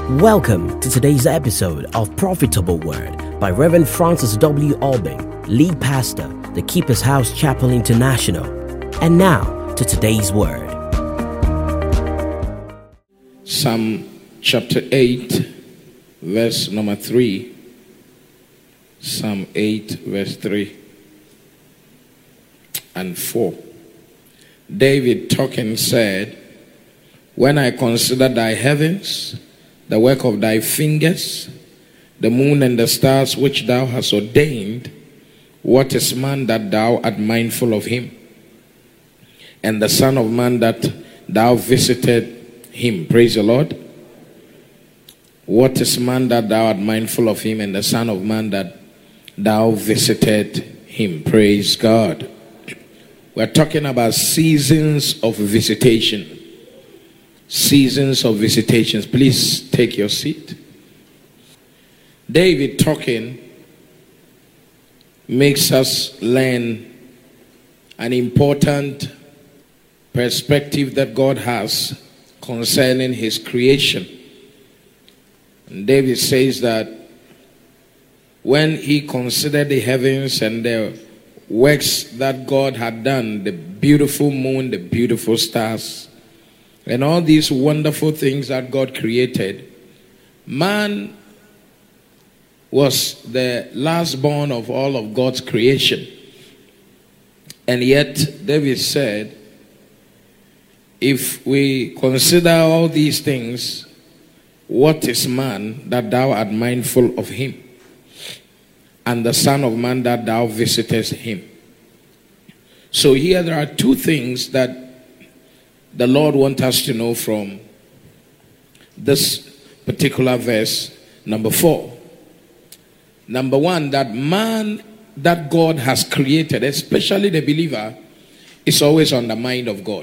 Welcome to today's episode of Profitable Word by Reverend Francis W. Albing, lead pastor, the Keeper's House Chapel International. And now to today's word. Psalm chapter 8, verse number 3. Psalm 8, verse 3 and 4. David talking said, "When I consider thy heavens, the work of thy fingers, the moon and the stars which thou hast ordained, what is man that thou art mindful of him? And the son of man that thou visited him." Praise the Lord. What is man that thou art mindful of him, and the son of man that thou visited him? Praise God. We're talking about seasons of visitation. Seasons of visitations. Please take your seat. David talking makes us learn an important perspective that God has concerning his creation. And David says that when he considered the heavens and the works that God had done, the beautiful moon, the beautiful stars, and all these wonderful things that God created, man was the lastborn of all of God's creation. And yet, David said, if we consider all these things, what is man that thou art mindful of him? And the son of man that thou visitest him. So here there are two things that the Lord wants us to know from this particular verse, number 4. Number 1, that man that God has created, especially the believer, is always on the mind of God.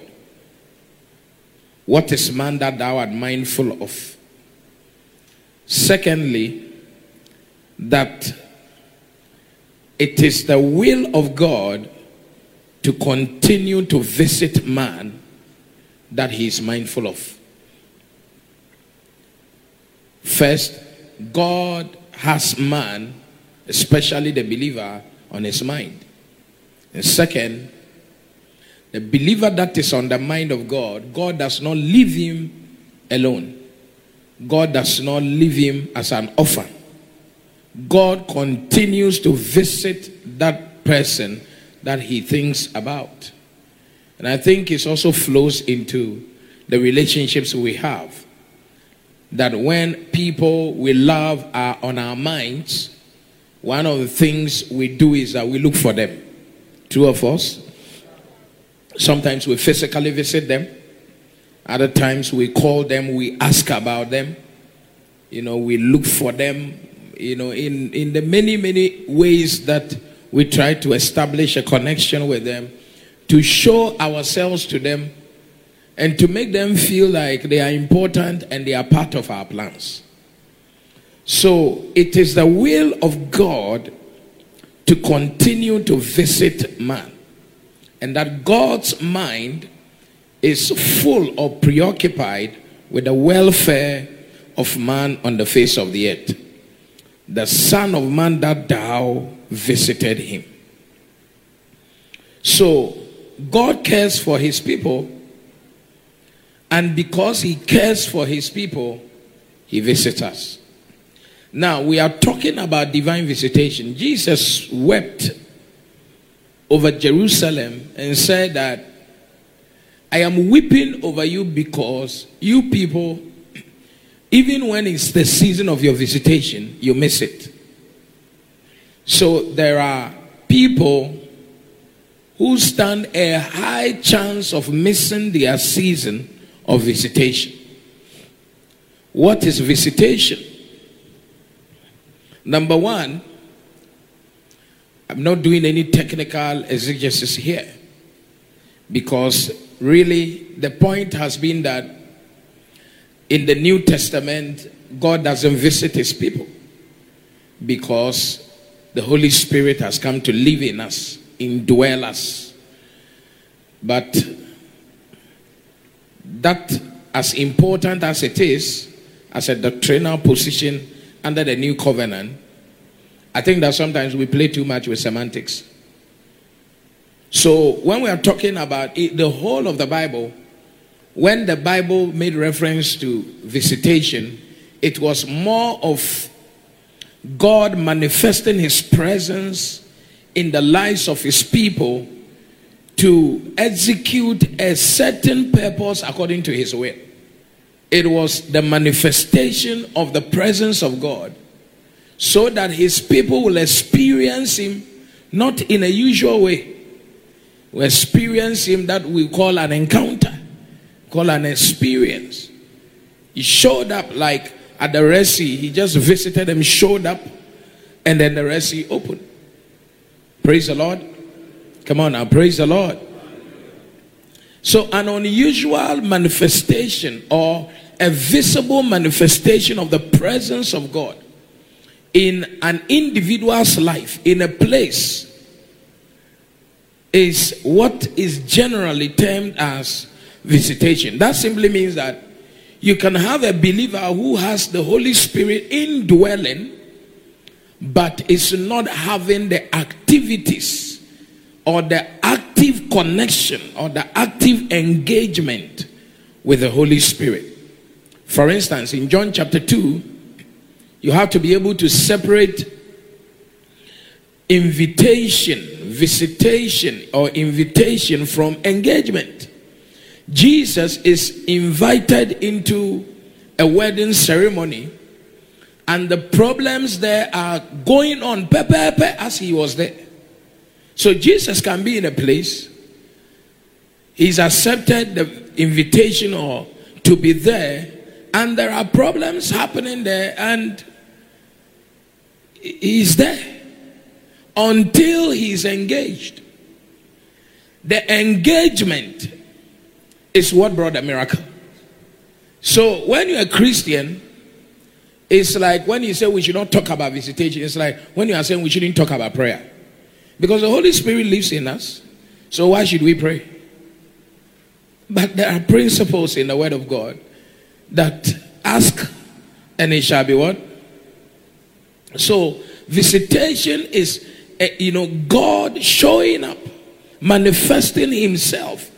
What is man that thou art mindful of? Secondly, that it is the will of God to continue to visit man that he is mindful of. First, God has man, especially the believer, on his mind. And second, the believer that is on the mind of God, God does not leave him alone. God does not leave him as an orphan. God continues to visit that person that he thinks about. And I think it also flows into the relationships we have. That when people we love are on our minds, one of the things we do is that we look for them. Two of us. Sometimes we physically visit them. Other times we call them, we ask about them. We look for them. In the many ways that we try to establish a connection with them, to show ourselves to them, and to make them feel like they are important and they are part of our plans. So it is the will of God to continue to visit man, and that God's mind is full or preoccupied with the welfare of man on the face of the earth. The son of man that thou visited him. So God cares for his people, and because he cares for his people, he visits us. Now we are talking about divine visitation. Jesus wept over Jerusalem and said that, "I am weeping over you because you people, even when it's the season of your visitation, you miss it." So there are people who stand a high chance of missing their season of visitation. What is visitation? Number 1, I'm not doing any technical exegesis here, because really the point has been that in the New Testament, God doesn't visit his people because the Holy Spirit has come to live in us, indwell us. But that, as important as it is, as a doctrinal position under the new covenant, I think that sometimes we play too much with semantics. So when we are talking about it, the whole of the Bible, when the Bible made reference to visitation, it was more of God manifesting his presence in the lives of his people to execute a certain purpose according to his will. It was the manifestation of the presence of God so that his people will experience him not in a usual way. We experience him that we call an encounter, call an experience. He showed up like at the Red Sea. He just visited them, showed up, and then the Red Sea opened. Praise the Lord. Come on now, praise the Lord. So an unusual manifestation or a visible manifestation of the presence of God in an individual's life, in a place, is what is generally termed as visitation. That simply means that you can have a believer who has the Holy Spirit indwelling, but is not having the activities or the active connection or the active engagement with the Holy Spirit. For instance, in John chapter 2, you have to be able to separate visitation or invitation from engagement. Jesus is invited into a wedding ceremony, and the problems there are going on as he was there. So Jesus can be in a place, he's accepted the invitation or to be there, and there are problems happening there, and he's there until he's engaged. The engagement is what brought the miracle. So when you're a Christian, it's like when you say we should not talk about visitation, it's like when you are saying we shouldn't talk about prayer. Because the Holy Spirit lives in us. So why should we pray? But there are principles in the Word of God that ask and it shall be what? So visitation is God showing up, manifesting himself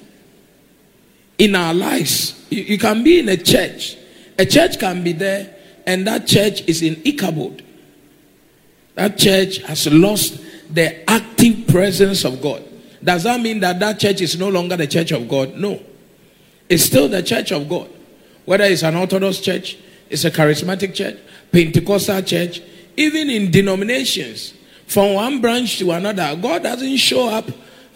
in our lives. You can be in a church can be there, and that church is in Ichabod. That church has lost the active presence of God. Does that mean that that church is no longer the church of God? No, it's still the church of God. Whether it's an Orthodox church, it's a charismatic church, Pentecostal church, even in denominations, from one branch to another, God doesn't show up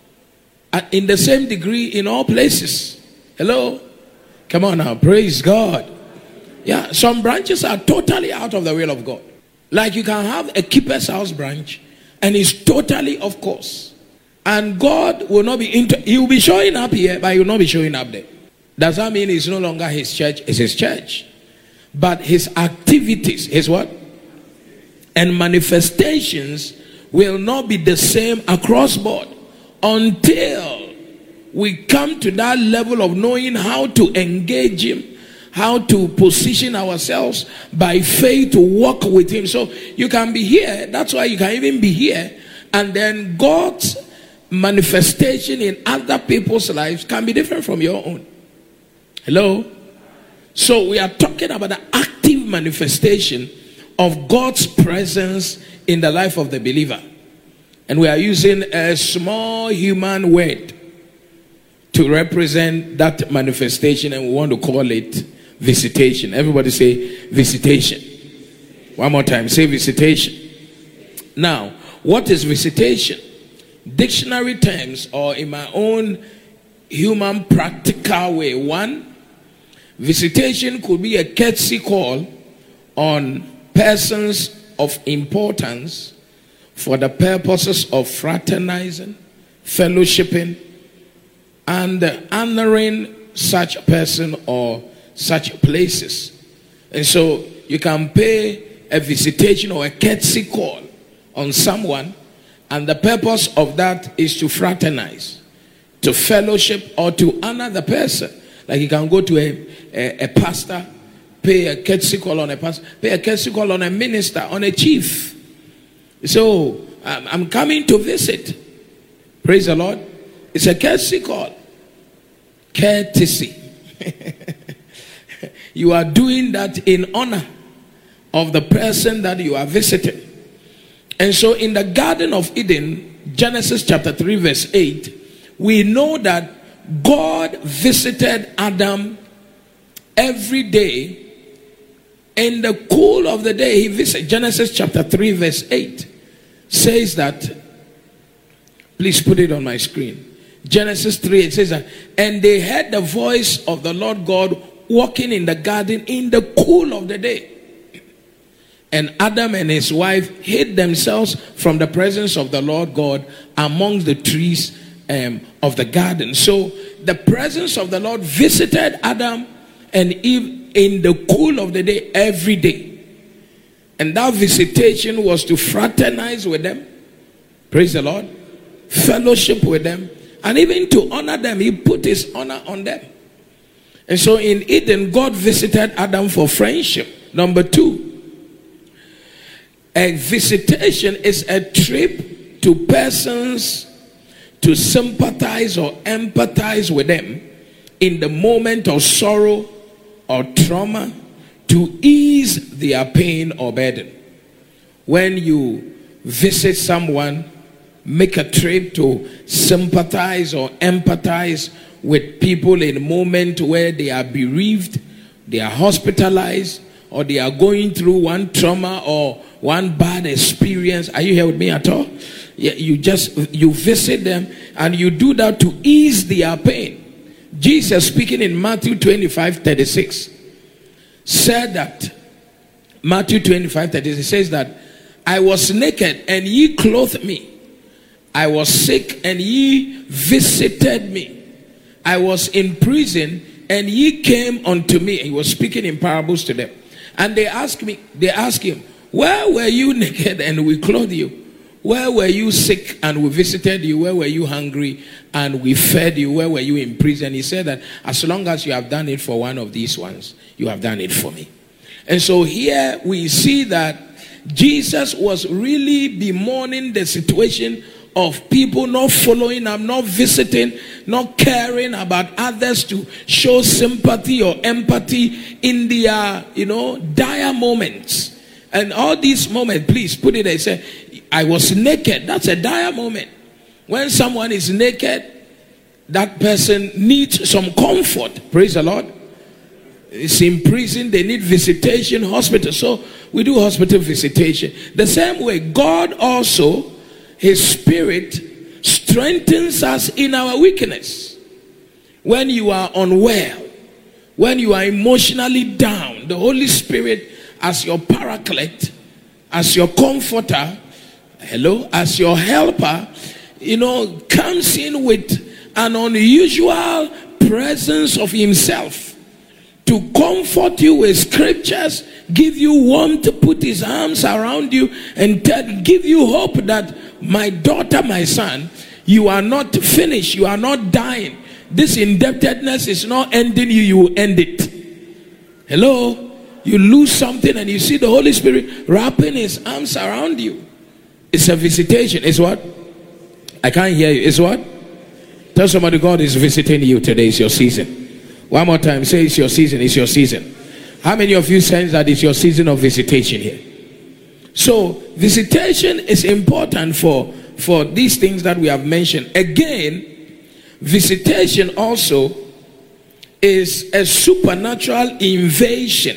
in the same degree in all places. Hello? Come on now, praise God. Yeah, some branches are totally out of the will of God. Like you can have a Keeper's House branch, and it's totally off course. And God will not be he will be showing up here, but he will not be showing up there. Does that mean it's no longer his church? It's his church. But his activities, his what? And manifestations will not be the same across board until we come to that level of knowing how to engage him, how to position ourselves by faith to walk with him. So you can be here, that's why you can even be here, and then God's manifestation in other people's lives can be different from your own. Hello? So we are talking about the active manifestation of God's presence in the life of the believer. And we are using a small human word to represent that manifestation, and we want to call it visitation. Everybody say visitation. One more time, say visitation. Now, what is visitation? Dictionary terms, or in my own human practical way. One, visitation could be a courtesy call on persons of importance for the purposes of fraternizing, fellowshipping, and honoring such a person or such places. And so you can pay a visitation or a courtesy call on someone, and the purpose of that is to fraternize, to fellowship, or to honor the person. Like you can go to a pastor pay a courtesy call on a pastor, pay a courtesy call on a minister, on a chief. So I'm coming to visit. Praise the Lord. It's a courtesy call. Courtesy. You are doing that in honor of the person that you are visiting. And so in the Garden of Eden, Genesis chapter 3 verse 8, we know that God visited Adam every day. In the cool of the day, he visited. Genesis chapter 3 verse 8 says that, please put it on my screen. Genesis 3, it says that, and they heard the voice of the Lord God walking in the garden in the cool of the day. And Adam and his wife hid themselves from the presence of the Lord God amongst the trees of the garden. So the presence of the Lord visited Adam and Eve in the cool of the day every day. And that visitation was to fraternize with them. Praise the Lord. Fellowship with them. And even to honor them, he put his honor on them. And so in Eden, God visited Adam for friendship. Number 2, a visitation is a trip to persons to sympathize or empathize with them in the moment of sorrow or trauma, to ease their pain or burden. When you visit someone, make a trip to sympathize or empathize with people in a moment where they are bereaved, they are hospitalized, or they are going through one trauma or one bad experience. Are you here with me at all? Yeah, you visit them and you do that to ease their pain. Jesus, speaking in Matthew 25:36, said that, Matthew 25:36 says that, I was naked and ye clothed me. I was sick and ye visited me. I was in prison and ye came unto me. He was speaking in parables to them. And they asked him, where were you naked and we clothed you? Where were you sick and we visited you? Where were you hungry and we fed you? Where were you in prison? He said that as long as you have done it for one of these ones, you have done it for me. And so here we see that Jesus was really bemoaning the situation of people not following up, not visiting, not caring about others to show sympathy or empathy in their, dire moments. And all these moments, please put it there. Say, I was naked. That's a dire moment. When someone is naked, that person needs some comfort. Praise the Lord. It's in prison, they need visitation, hospital. So we do hospital visitation. The same way, God also, His Spirit strengthens us in our weakness. When you are unwell, when you are emotionally down, the Holy Spirit as your paraclete, as your comforter, as your helper, comes in with an unusual presence of Himself to comfort you with scriptures, give you warmth, to put His arms around you and give you hope that, my daughter, my son, you are not finished, you are not dying. This indebtedness is not ending you, you will end it. Hello? You lose something and you see the Holy Spirit wrapping His arms around you. It's a visitation. It's what? I can't hear you. It's what? Tell somebody, God is visiting you today. It's your season. One more time, say it's your season. It's your season. How many of you sense that it's your season of visitation here? So visitation is important for these things that we have mentioned. Again, visitation also is a supernatural invasion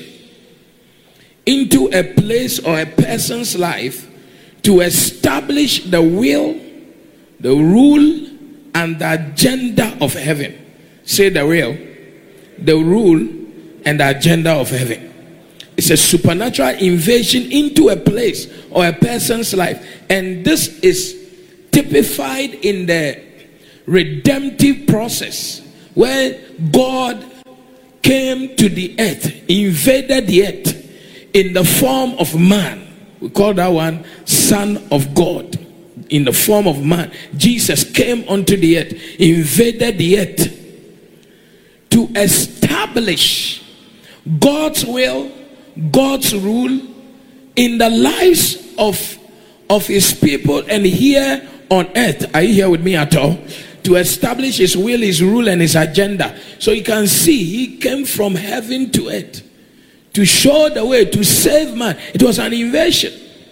into a place or a person's life to establish the will, the rule, and the agenda of heaven. Say the will, the rule, and the agenda of heaven. It's a supernatural invasion into a place or a person's life. And this is typified in the redemptive process where God came to the earth, invaded the earth in the form of man. We call that one Son of God. In the form of man, Jesus came onto the earth, invaded the earth to establish God's will, God's rule in the lives of his people and here on earth. Are you here with me at all? To establish his will, his rule, and his agenda. So you can see he came from heaven to earth to show the way, to save man. It was an invasion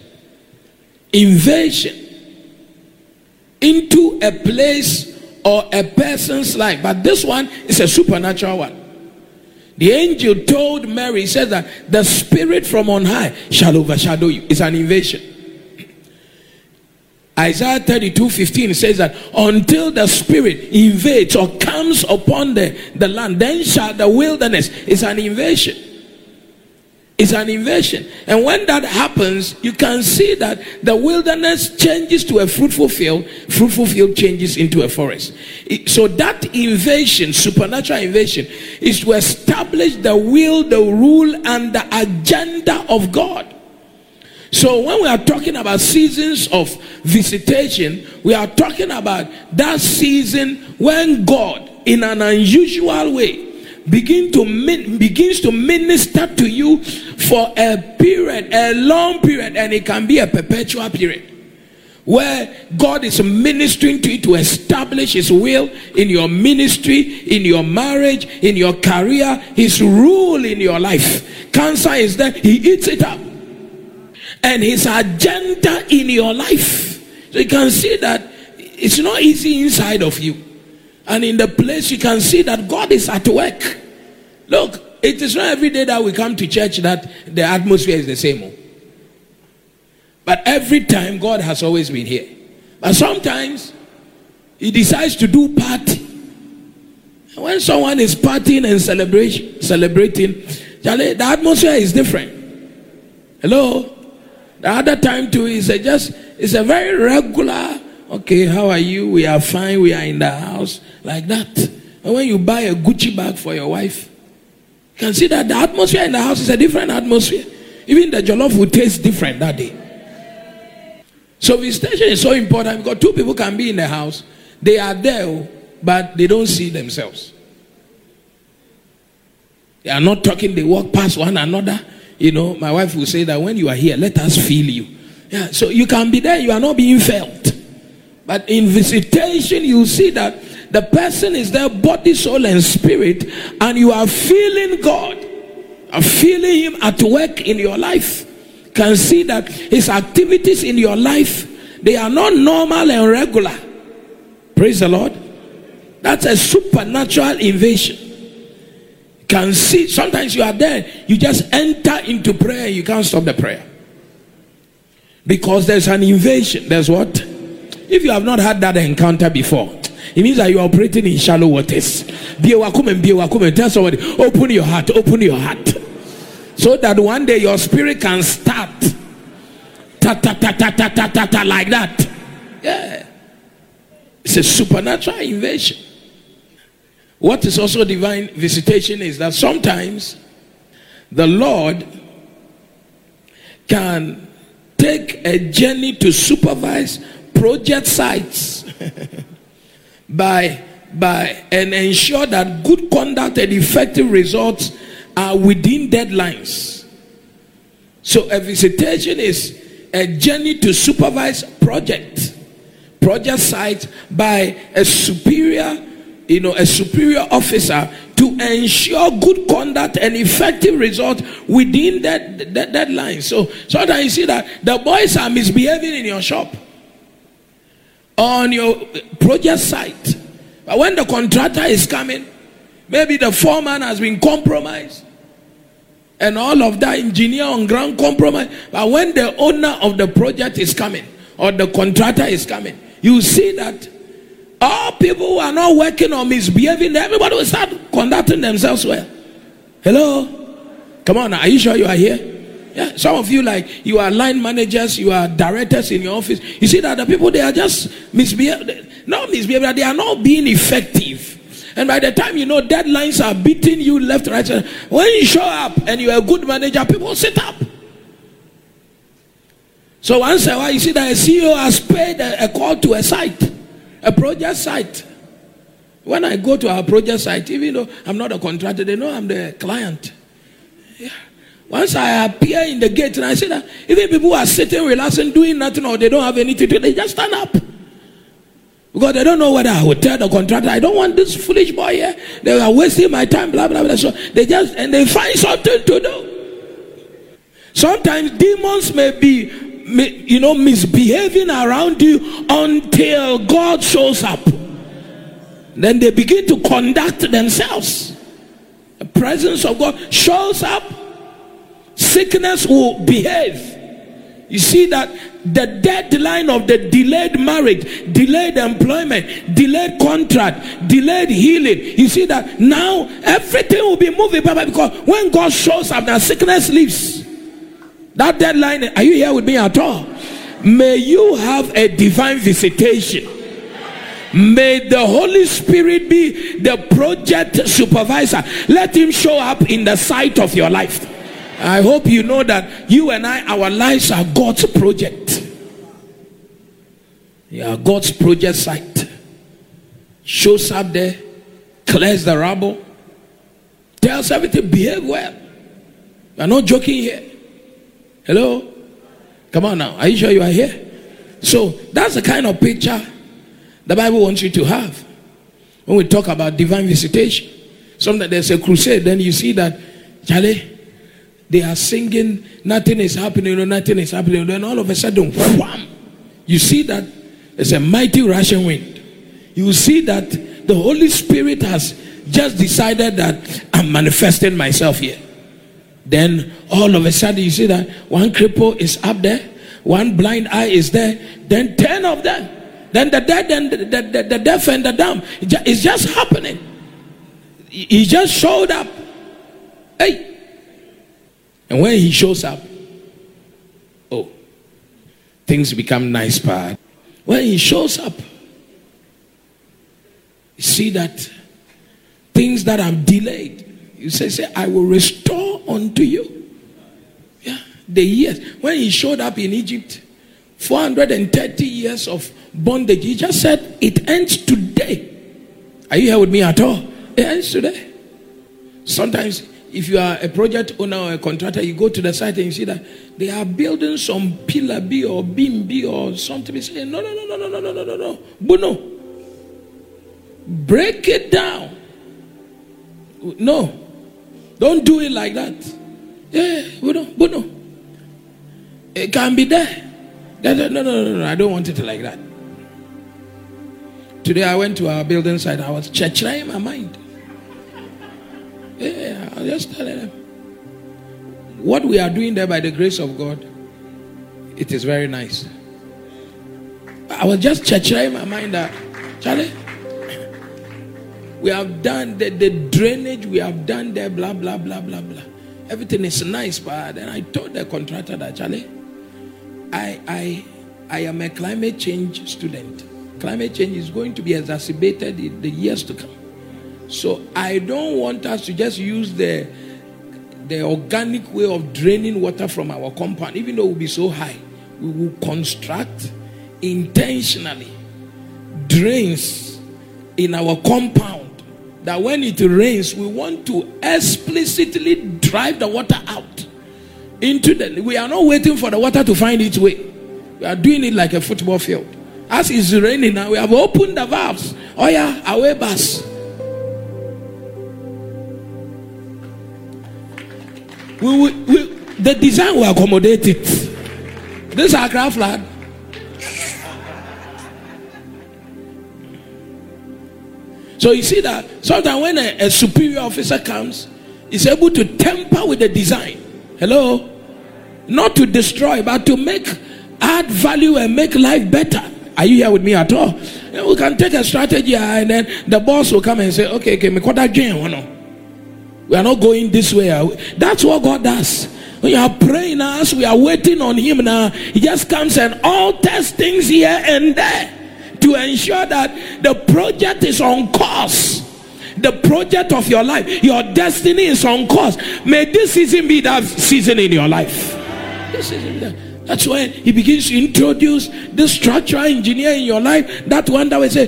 into a place or a person's life. But this one is a supernatural one. The angel told Mary, he said that the Spirit from on high shall overshadow you. It's an invasion. Isaiah 32:15 says that until the Spirit invades or comes upon the land, then shall the wilderness. It's an invasion. It's an invasion. And when that happens, you can see that the wilderness changes to a fruitful field changes into a forest. So that invasion, supernatural invasion, is to establish the will, the rule, and the agenda of God. So when we are talking about seasons of visitation, we are talking about that season when God, in an unusual way, begins to minister to you for a period, a long period, and it can be a perpetual period, where God is ministering to you to establish his will in your ministry, in your marriage, in your career, his rule in your life. Cancer is there, he eats it up. And his agenda in your life. So you can see that it's not easy inside of you. And in the place you can see that God is at work. Look, it is not every day that we come to church that the atmosphere is the same. But every time God has always been here. But sometimes he decides to do party. And when someone is partying and celebrating, the atmosphere is different. Hello? The other time too is it's a very regular, okay, how are you? We are fine, we are in the house, like that. And when you buy a Gucci bag for your wife, you can see that the atmosphere in the house is a different atmosphere. Even the jollof will taste different that day. So visitation is so important because two people can be in the house, they are there, but they don't see themselves. They are not talking, they walk past one another. You know, my wife will say that when you are here, let us feel you. Yeah, so you can be there, you are not being felt. But in visitation, you see that the person is there, body, soul, and spirit, and you are feeling God, are feeling him at work in your life. You can see that his activities in your life, they are not normal and regular. Praise the Lord. That's a supernatural invasion. Can see, sometimes you are there, you just enter into prayer, you can't stop the prayer because there's an invasion. There's what? If you have not had that encounter before, it means that you are operating in shallow waters. Tell somebody, open your heart, so that one day your spirit can start like that. Yeah, it's a supernatural invasion. What is also divine visitation is that sometimes the Lord can take a journey to supervise project sites and ensure that good conduct and effective results are within deadlines. So a visitation is a journey to supervise project sites by a superior officer to ensure good conduct and effective results within that deadline. So sometimes you see that the boys are misbehaving in your shop, on your project site. But when the contractor is coming, maybe the foreman has been compromised and all of that, engineer on ground compromise. But when the owner of the project is coming or the contractor is coming, you see that all people who are not working or misbehaving, everybody will start conducting themselves well. Hello? Come on, are you sure you are here? Yeah, some of you, like, you are line managers, you are directors in your office. You see that the people, they are just misbehaving. Not misbehaving, they are not being effective. And by the time you know deadlines are beating you left, right, when you show up and you are a good manager, people sit up. So once in a while, you see that a CEO has paid a call to a site. A project site. When I go to our project site, even though I'm not a contractor, they know I'm the client. Yeah. Once I appear in the gate and I see that even people who are sitting, relaxing, doing nothing, or they don't have anything to do, they just stand up. Because they don't know whether I will tell the contractor, I don't want this foolish boy here. They are wasting my time, blah, blah, blah. So they find something to do. Sometimes demons may be, misbehaving around you until God shows up. Then they begin to conduct themselves. The presence of God shows up. Sickness will behave. You see that the deadline of the delayed marriage, delayed employment, delayed contract, delayed healing. You see that now everything will be moving, because when God shows up, now sickness leaves. That deadline, are you here with me at all? May you have a divine visitation. May the Holy Spirit be the project supervisor. Let him show up in the sight of your life. I hope you know that you and I, our lives are God's project. Yeah, God's project site. Shows up there, clears the rubble, tells everything, behave well. We're not joking here. Hello? Come on now. Are you sure you are here? So that's the kind of picture the Bible wants you to have. When we talk about divine visitation, sometimes there's a crusade, then you see that, Charlie, they are singing, nothing is happening, nothing is happening. Then all of a sudden, wham, you see that there's a mighty rushing wind. You see that the Holy Spirit has just decided that I'm manifesting myself here. Then all of a sudden, you see that one cripple is up there, one blind eye is there, then 10 of them. Then the dead and the deaf and the dumb. It's just happening. He just showed up. Hey. And when he shows up, oh, things become nice, part. When he shows up, you see that things that have delayed, you say, I will restore unto you. Yeah, the years. When he showed up in Egypt, 430 years of bondage, he just said, it ends today. Are you here with me at all? It ends today. Sometimes, if you are a project owner or a contractor, you go to the site and you see that they are building some pillar B or beam B or something. You say, no. Buno. Break it down. No. Don't do it like that. Yeah, Buno. It can be there. No. I don't want it like that. Today I went to our building site. I was churching my mind. Yeah, I'll just tell them. What we are doing there by the grace of God, it is very nice. I was just churching my mind that, Charlie, we have done the drainage, we have done the blah, blah, blah, blah, blah. Everything is nice, but then I told the contractor that, Charlie, I am a climate change student. Climate change is going to be exacerbated in the years to come. So I don't want us to just use the organic way of draining water from our compound, even though it will be so high. We will construct intentionally drains in our compound that when it rains, we want to explicitly drive the water out into the. We are not waiting for the water to find its way. We are doing it like a football field. As it's raining now, we have opened the valves. Oh yeah, away bus. The design will accommodate it. This is our craft flag. So you see that sometimes when a superior officer comes, he's able to tamper with the design. Hello? Not to destroy, but to add value and make life better. Are you here with me at all? We can take a strategy and then the boss will come and say, okay, we are not going this way. That's what God does. When you are praying us, we are waiting on him now. He just comes and alters things here and there to ensure that the project is on course. The project of your life, your destiny is on course. May this season be that season in your life. This season, that's when he begins to introduce this structural engineer in your life. That one that will say,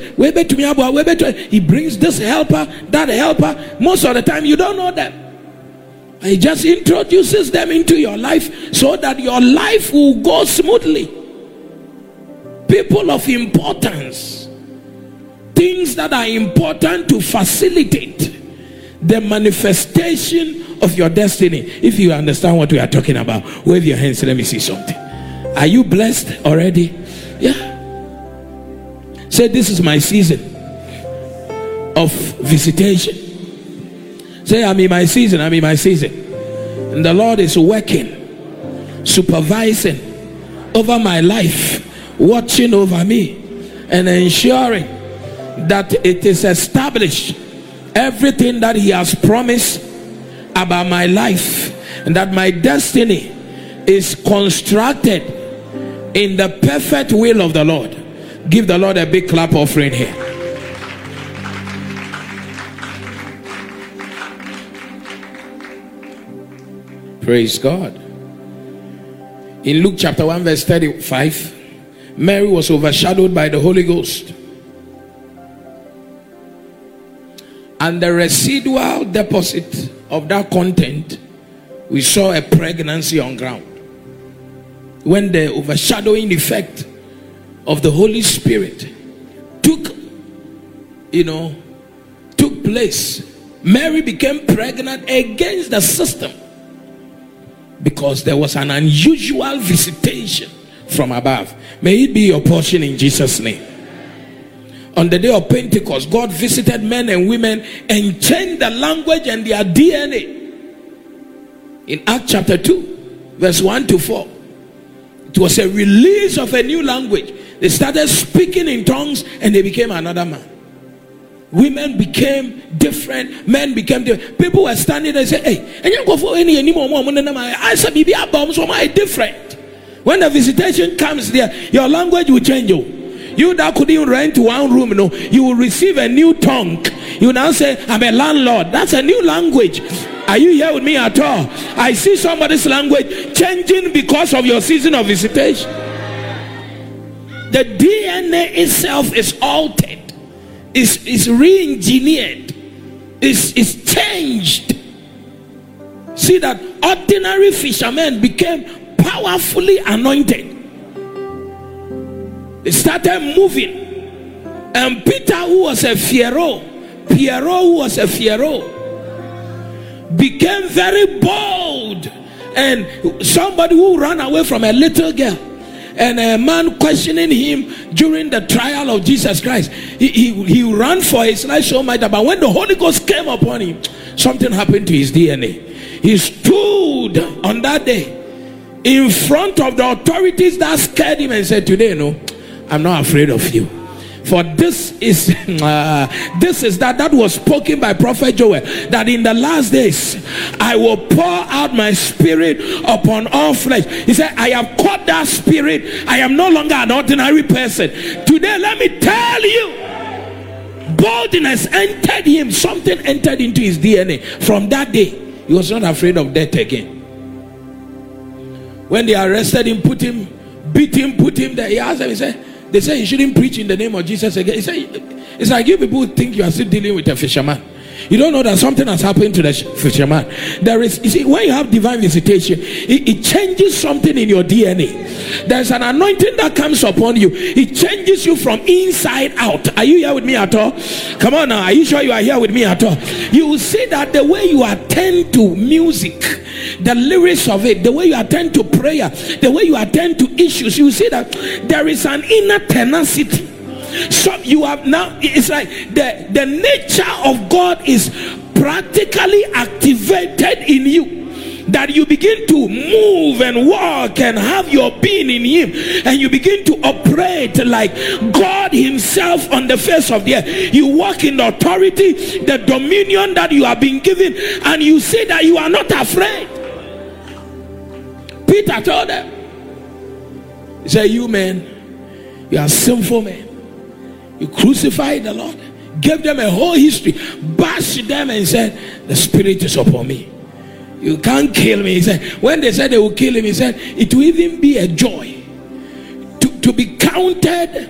he brings this helper, that helper. Most of the time you don't know them. He just introduces them into your life so that your life will go smoothly. People of importance, things that are important to facilitate the manifestation of your destiny. If you understand what we are talking about, wave your hands. Let me see something. Are you blessed already? Yeah. Say, this is my season of visitation. Say, I'm in my season. I'm in my season. And the Lord is working, supervising over my life, watching over me, and ensuring that it is established, everything that He has promised about my life, and that my destiny is constructed in the perfect will of the Lord. Give the Lord a big clap offering here. Praise God. In Luke chapter 1 verse 35, Mary was overshadowed by the Holy Ghost, and the residual deposit of that content, we saw a pregnancy on ground. When the overshadowing effect of the Holy Spirit took place, Mary became pregnant against the system, because there was an unusual visitation from above. May it be your portion in Jesus' name. On the day of Pentecost, God visited men and women and changed the language and their DNA. In Acts chapter 2 verse 1 to 4, it was a release of a new language. They started speaking in tongues and they became another man. Women became different, men became different. People were standing there and say, hey, and you go for any more. I said, maybe our bombs are different. When the visitation comes there, your language will change. You that couldn't rent one room, you will receive a new tongue. You now say, I'm a landlord. That's a new language. Are you here with me at all? I see somebody's language changing because of your season of visitation. The DNA itself is altered, is re-engineered, is changed. See that ordinary fishermen became powerfully anointed. They started moving, and Peter, who was a Pierrot, who was a Pierrot, became very bold. And somebody who ran away from a little girl, and a man questioning him during the trial of Jesus Christ, he ran for his life so much that when the Holy Ghost came upon him, something happened to his DNA. He stood on that day in front of the authorities that scared him and said, today, no, I'm not afraid of you. For this is that was spoken by Prophet Joel, that in the last days I will pour out my spirit upon all flesh. He said, I have caught that spirit. I am no longer an ordinary person. Today, let me tell you, boldness entered him. Something entered into his DNA. From that day, he was not afraid of death again. When they arrested him, beat him, put him there, he asked them, he said, they say you shouldn't preach in the name of Jesus again. He said, it's like you people think you are still dealing with a fisherman. You don't know that something has happened to the fisherman. There is, you see, when you have divine visitation, it changes something in your DNA. There's an anointing that comes upon you. It changes you from inside out. Are you here with me at all? Come on now. Are you sure you are here with me at all? You will see that the way you attend to music, the lyrics of it, the way you attend to prayer, the way you attend to issues, you will see that there is an inner tenacity. So you have now, it's like the nature of God is practically activated in you, that you begin to move and walk and have your being in Him, and you begin to operate like God Himself on the face of the earth. You walk in the authority, the dominion that you have been given, and you see that you are not afraid. Peter told them, he said, you men, you are sinful men. You crucified the Lord, gave them a whole history, bashed them and said, the Spirit is upon me. You can't kill me. He said, when they said they will kill him, he said, it will even be a joy to be counted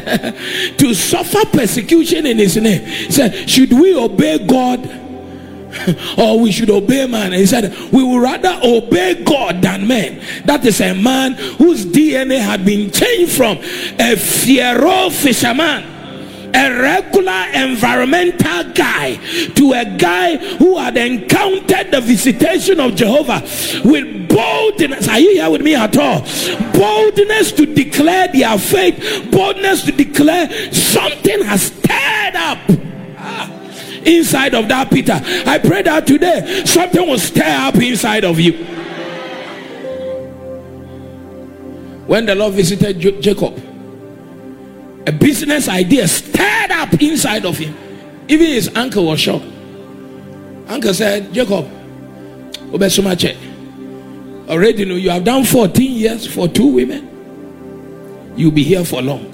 to suffer persecution in His name. He said, should we obey God or we should obey man. And he said, we would rather obey God than men. That is a man whose DNA had been changed from a Fierro fisherman, a regular environmental guy, to a guy who had encountered the visitation of Jehovah with boldness. Are you here with me at all? Boldness to declare their faith, boldness to declare something has stirred up inside of that Peter. I pray that today something will stir up inside of you. When the Lord visited Jacob, a business idea stirred up inside of him. Even his uncle was shocked. Uncle said, Jacob, already know you have done 14 years for 2 women. You'll be here for long.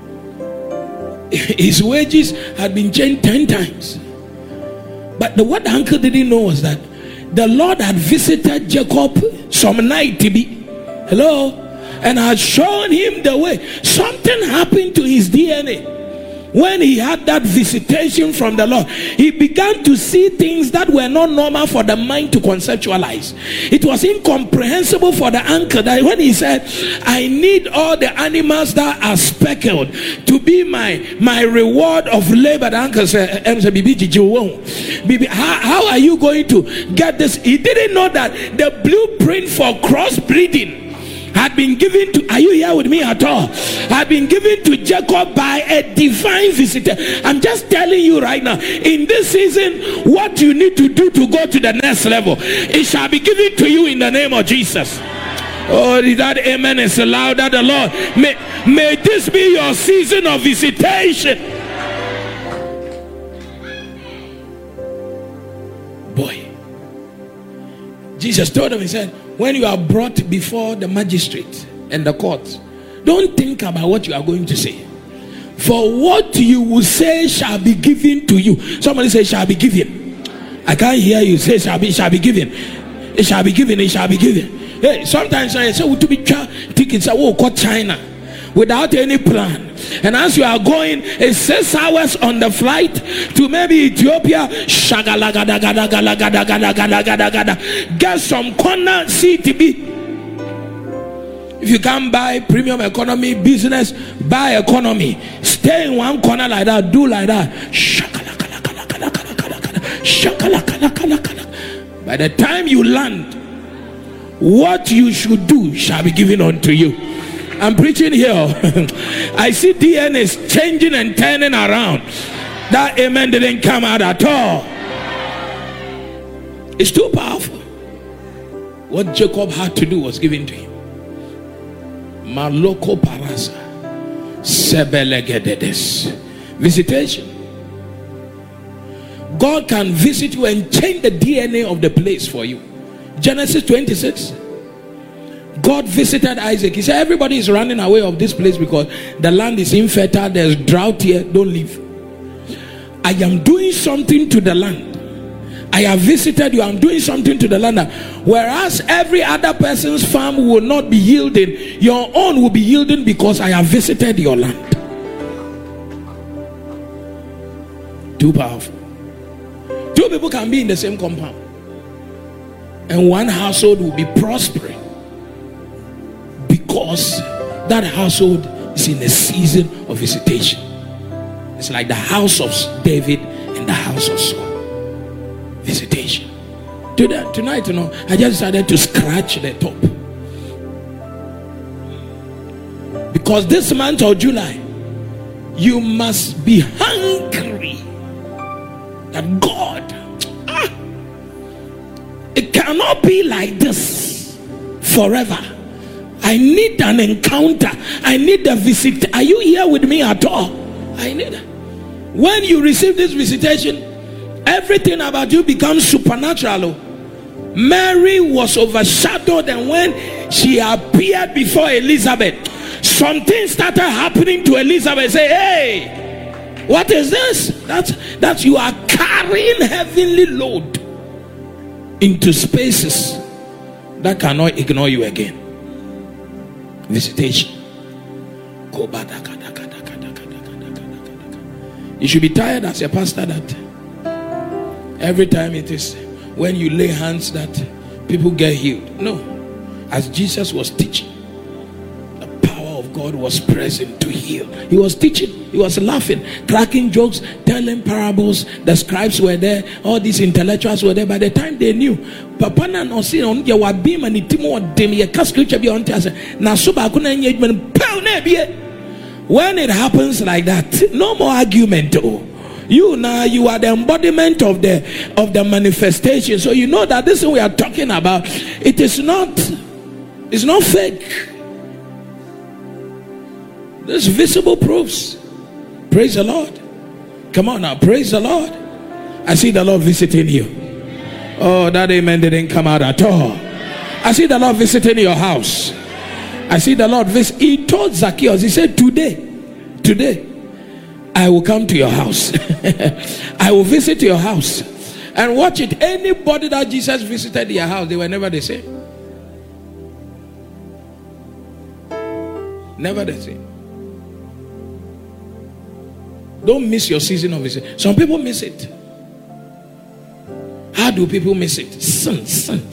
His wages had been changed 10 times. But what the uncle didn't know was that the Lord had visited Jacob some night to be. Hello? And had shown him the way. Something happened to his DNA. When he had that visitation from the Lord, he began to see things that were not normal for the mind to conceptualize. It was incomprehensible for the uncle that when he said, I need all the animals that are speckled to be my reward of labor. The uncle said, how are you going to get this? He didn't know that the blueprint for crossbreeding had been given to, are you here with me at all? Had been given to Jacob by a divine visitor. I'm just telling you right now, in this season, what you need to do to go to the next level, it shall be given to you in the name of Jesus. Oh, that amen is louder the Lord. May this be your season of visitation. Boy, Jesus told him, he said, when you are brought before the magistrate and the court, don't think about what you are going to say. For what you will say shall be given to you. Somebody say shall be given. I can't hear you say shall be given. It shall be given, it shall be given. Hey, sometimes I say to be tickets called China without any plan. And as you are going, it's 6 hours on the flight to maybe Ethiopia. Get some corner CTB. If you can't buy premium economy, business, buy economy. Stay in one corner like that, do like that. By the time you land, what you should do shall be given unto you. I'm preaching here. I see DNA is changing and turning around. That amen didn't come out at all. It's too powerful. What Jacob had to do was given to him. Maloko parasa. Sebelegededes. Visitation. God can visit you and change the DNA of the place for you. Genesis 26. God visited Isaac. He said, everybody is running away of this place because the land is infertile. There's drought here. Don't leave. I am doing something to the land. I have visited you. I'm doing something to the land. Whereas every other person's farm will not be yielding, your own will be yielding because I have visited your land. Too powerful. 2 people can be in the same compound, and one household will be prospering because that household is in a season of visitation. It's like the house of David and the house of Saul. Visitation. Tonight, I just decided to scratch the top. Because this month of July, you must be hungry that God, it cannot be like this forever. I need an encounter. I need a visit. Are you here with me at all? I need it. When you receive this visitation, everything about you becomes supernatural. Mary was overshadowed, and when she appeared before Elizabeth, something started happening to Elizabeth. Say, hey, what is this? That's you are carrying heavenly load into spaces that cannot ignore you again. Visitation. You should be tired as a pastor that Every time it is when you lay hands that people get healed. No. As Jesus was teaching, the power of God was present to heal. He was teaching, he was laughing, cracking jokes, telling parables. The scribes were there, all these intellectuals were there. By the time they knew, Papa na no see on your wabim and itimo dem ye scripture be on tell na so ba kuna engagement pow na be. When it happens like that, no more argument. Oh. You now, you are the embodiment of the manifestation. So you know that this thing we are talking about, it's not fake. There's visible proofs. Praise the Lord. Come on now, praise the Lord. I see the Lord visiting you. Oh, that amen didn't come out at all. I see the Lord visiting your house. I see the Lord He told Zacchaeus, he said, today I will come to your house. I will visit your house. And watch it. Anybody that Jesus visited their house, they were never the same. Never the same. Don't miss your season of visit. Some people miss it. How do people miss it? Sin.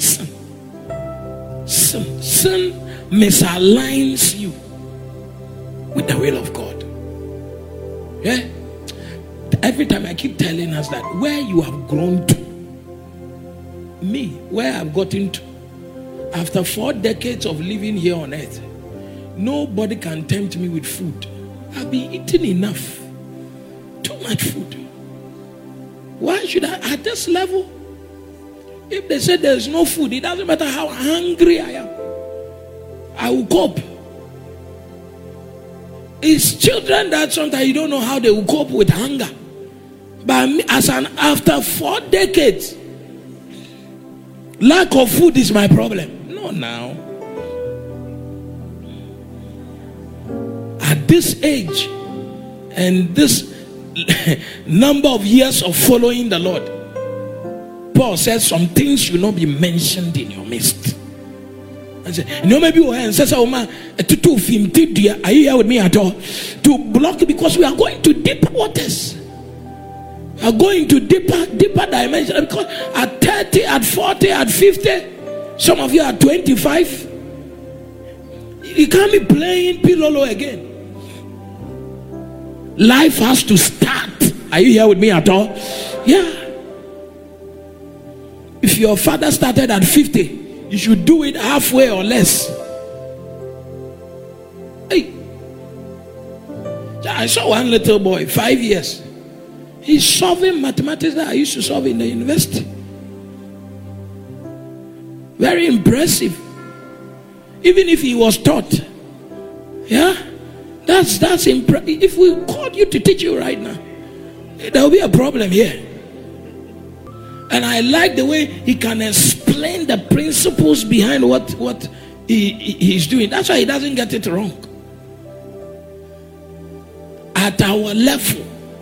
Sin misaligns you with the will of God. Yeah. Every time I keep telling us that where you have grown to, me, where I've gotten to, after 4 decades of living here on earth, nobody can tempt me with food. I've been eating enough. Too much food. Why should I, at this level, if they say there's no food, it doesn't matter how hungry I am, I will cope. It's children that sometimes you don't know how they will cope with hunger. But after 4 decades, lack of food is my problem. No, now. At this age and this number of years of following the Lord, Paul says some things should not be mentioned in your midst. No, maybe we says, "Oh man, are you here with me at all?" To block it, because we are going to deeper waters. We are going to deeper dimensions. Because at 30, at 40, at 50, some of you are 25. You can't be playing pilolo again. Life has to start. Are you here with me at all? Yeah. If your father started at 50, you should do it halfway or less. Hey, I saw one little boy, 5 years. He's solving mathematics that I used to solve in the university. Very impressive. Even if he was taught. Yeah, that's impressive. If we called you to teach you right now, there will be a problem here. And I like the way he can explain the principles behind what he's doing. That's why he doesn't get it wrong. At our level,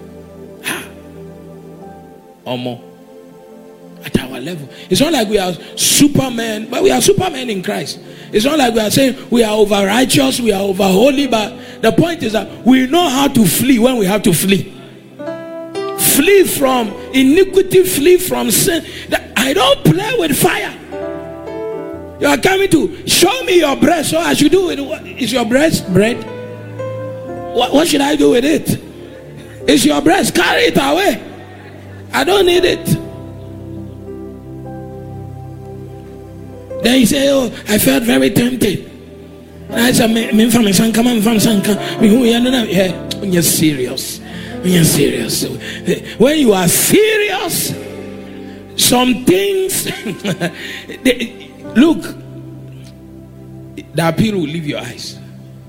or more. At our level. It's not like we are supermen, but we are supermen in Christ. It's not like we are saying we are over righteous, we are over holy, but the point is that we know how to flee when we have to flee. Flee from iniquity, flee from sin. I don't play with fire. You are coming to show me your breast, so I should do it. Is your breast bread? What should I do with it? Is your breast? Carry it away. I don't need it. Then he said, "Oh, I felt very tempted." And I said, when you're serious. When you're serious. When you are serious, some things look, the appeal will leave your eyes.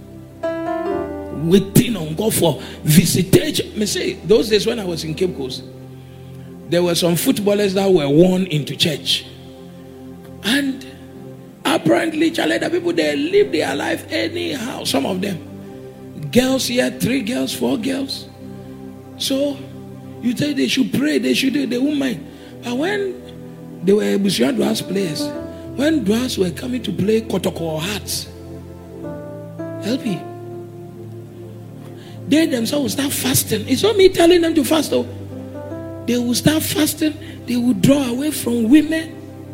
Waiting on God for visitation. Me say, those days when I was in Cape Coast, there were some footballers that were worn into church. And apparently, the people, they live their life anyhow. Some of them. Girls here, 3 girls, 4 girls. So, you say they should pray, they should do it, they won't mind. But when they were Busia Dwas players, when Dwas were coming to play Kotoko or Hearts, LP, they themselves will start fasting. It's not me telling them to fast though. They will start fasting. They will draw away from women.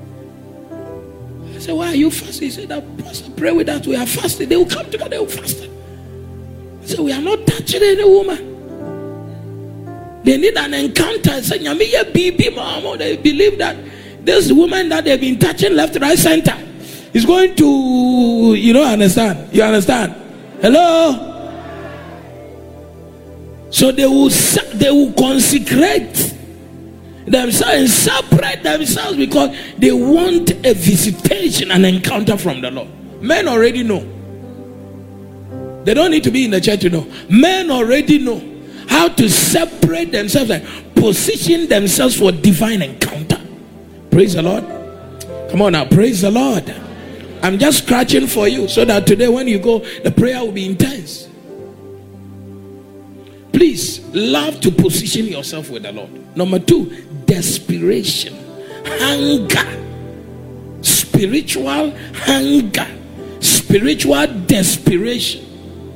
I said, why are you fasting? He said, Pastor, pray with us. We are fasting. They will come together. They will fast. I said, we are not touching any woman. They need an encounter. They believe that this woman that they've been touching left, right, center is going to, understand. You understand? Hello? So they will consecrate themselves and separate themselves because they want a visitation, an encounter from the Lord. Men already know. They don't need to be in the church to know. Men already know how to separate themselves and position themselves for divine encounter. Praise the Lord. Come on now, praise the Lord. I'm just scratching for you so that today when you go, the prayer will be intense. Please love to position yourself with the Lord. Number 2, desperation, hunger, spiritual hunger, spiritual desperation.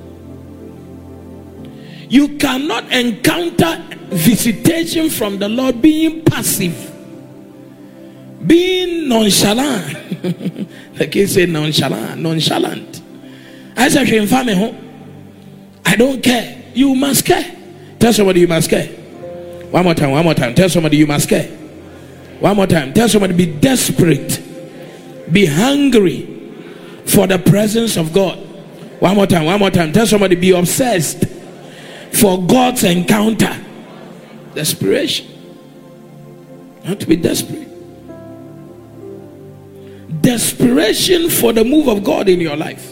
You cannot encounter visitation from the Lord being passive, being nonchalant. The kids say nonchalant. I said, I don't care. You must care. Tell somebody you must care. One more time. Tell somebody you must care. One more time. Tell somebody be desperate. Be hungry for the presence of God. One more time. Tell somebody be obsessed for God's encounter. Desperation. You have to be desperate. Desperation for the move of God in your life.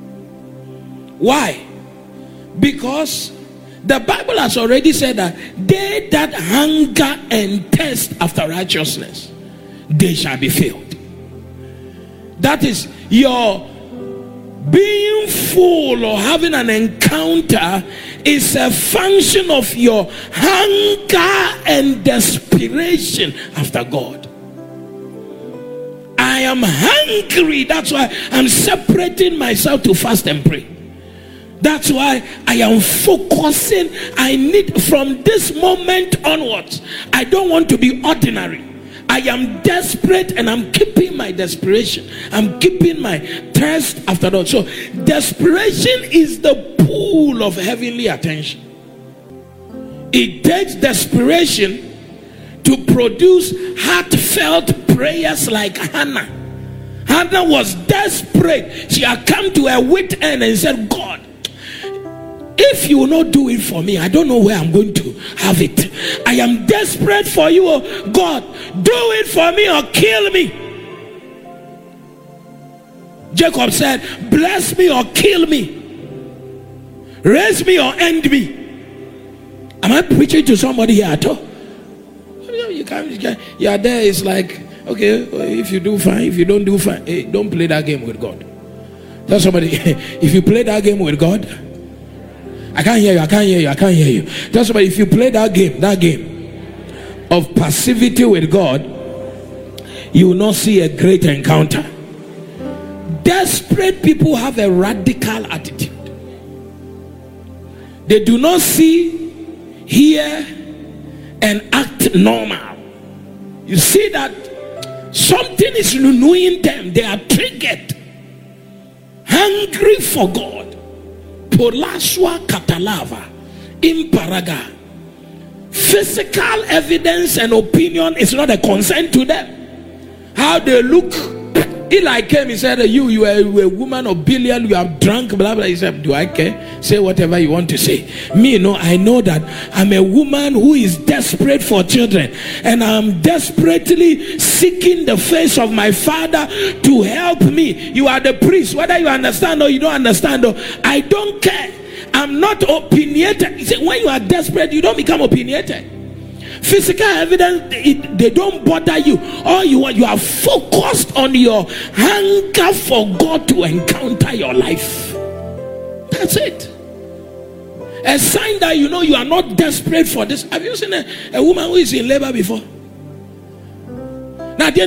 Why? Because the Bible has already said that they that hunger and thirst after righteousness, they shall be filled. That is, your being full or having an encounter is a function of your hunger and desperation after God. I am hungry. That's why I'm separating myself to fast and pray. That's why I am focusing. I need from this moment onwards. I don't want to be ordinary. I am desperate and I'm keeping my desperation. I'm keeping my thirst after God. So desperation is the pool of heavenly attention. It takes desperation to produce heartfelt prayers like Hannah. Hannah was desperate. She had come to her wit end and said, God, if you will not do it for me, I don't know where I'm going to have it. I am desperate for you, oh God. Do it for me or kill me. Jacob said, bless me or kill me. Raise me or end me. Am I preaching to somebody here at all? You are there. It's like, okay, if you do fine, if you don't do fine, hey, don't play that game with God. Tell somebody, if you play that game with God, I can't hear you. Tell somebody, if you play that game of passivity with God, you will not see a great encounter. Desperate people have a radical attitude. They do not see, hear, and act normal. You see that something is renewing them. They are triggered, hungry for God. Polaswa katalava imparaga. Physical evidence and opinion is not a concern to them. How they look. Eli came, he said, you are a woman of billion, you have drunk, blah blah. He said, do I care? Say whatever you want to say. Me, no, I know that I'm a woman who is desperate for children, and I'm desperately seeking the face of my Father to help me. You are the priest, whether you understand or you don't understand, I don't care. I'm not opinionated. He said, when you are desperate, you don't become opinionated. Physical evidence, they don't bother you. All you are focused on your hunger for God to encounter your life. That's it. A sign that you know you are not desperate for this. Have you seen a woman who is in labor before? Now,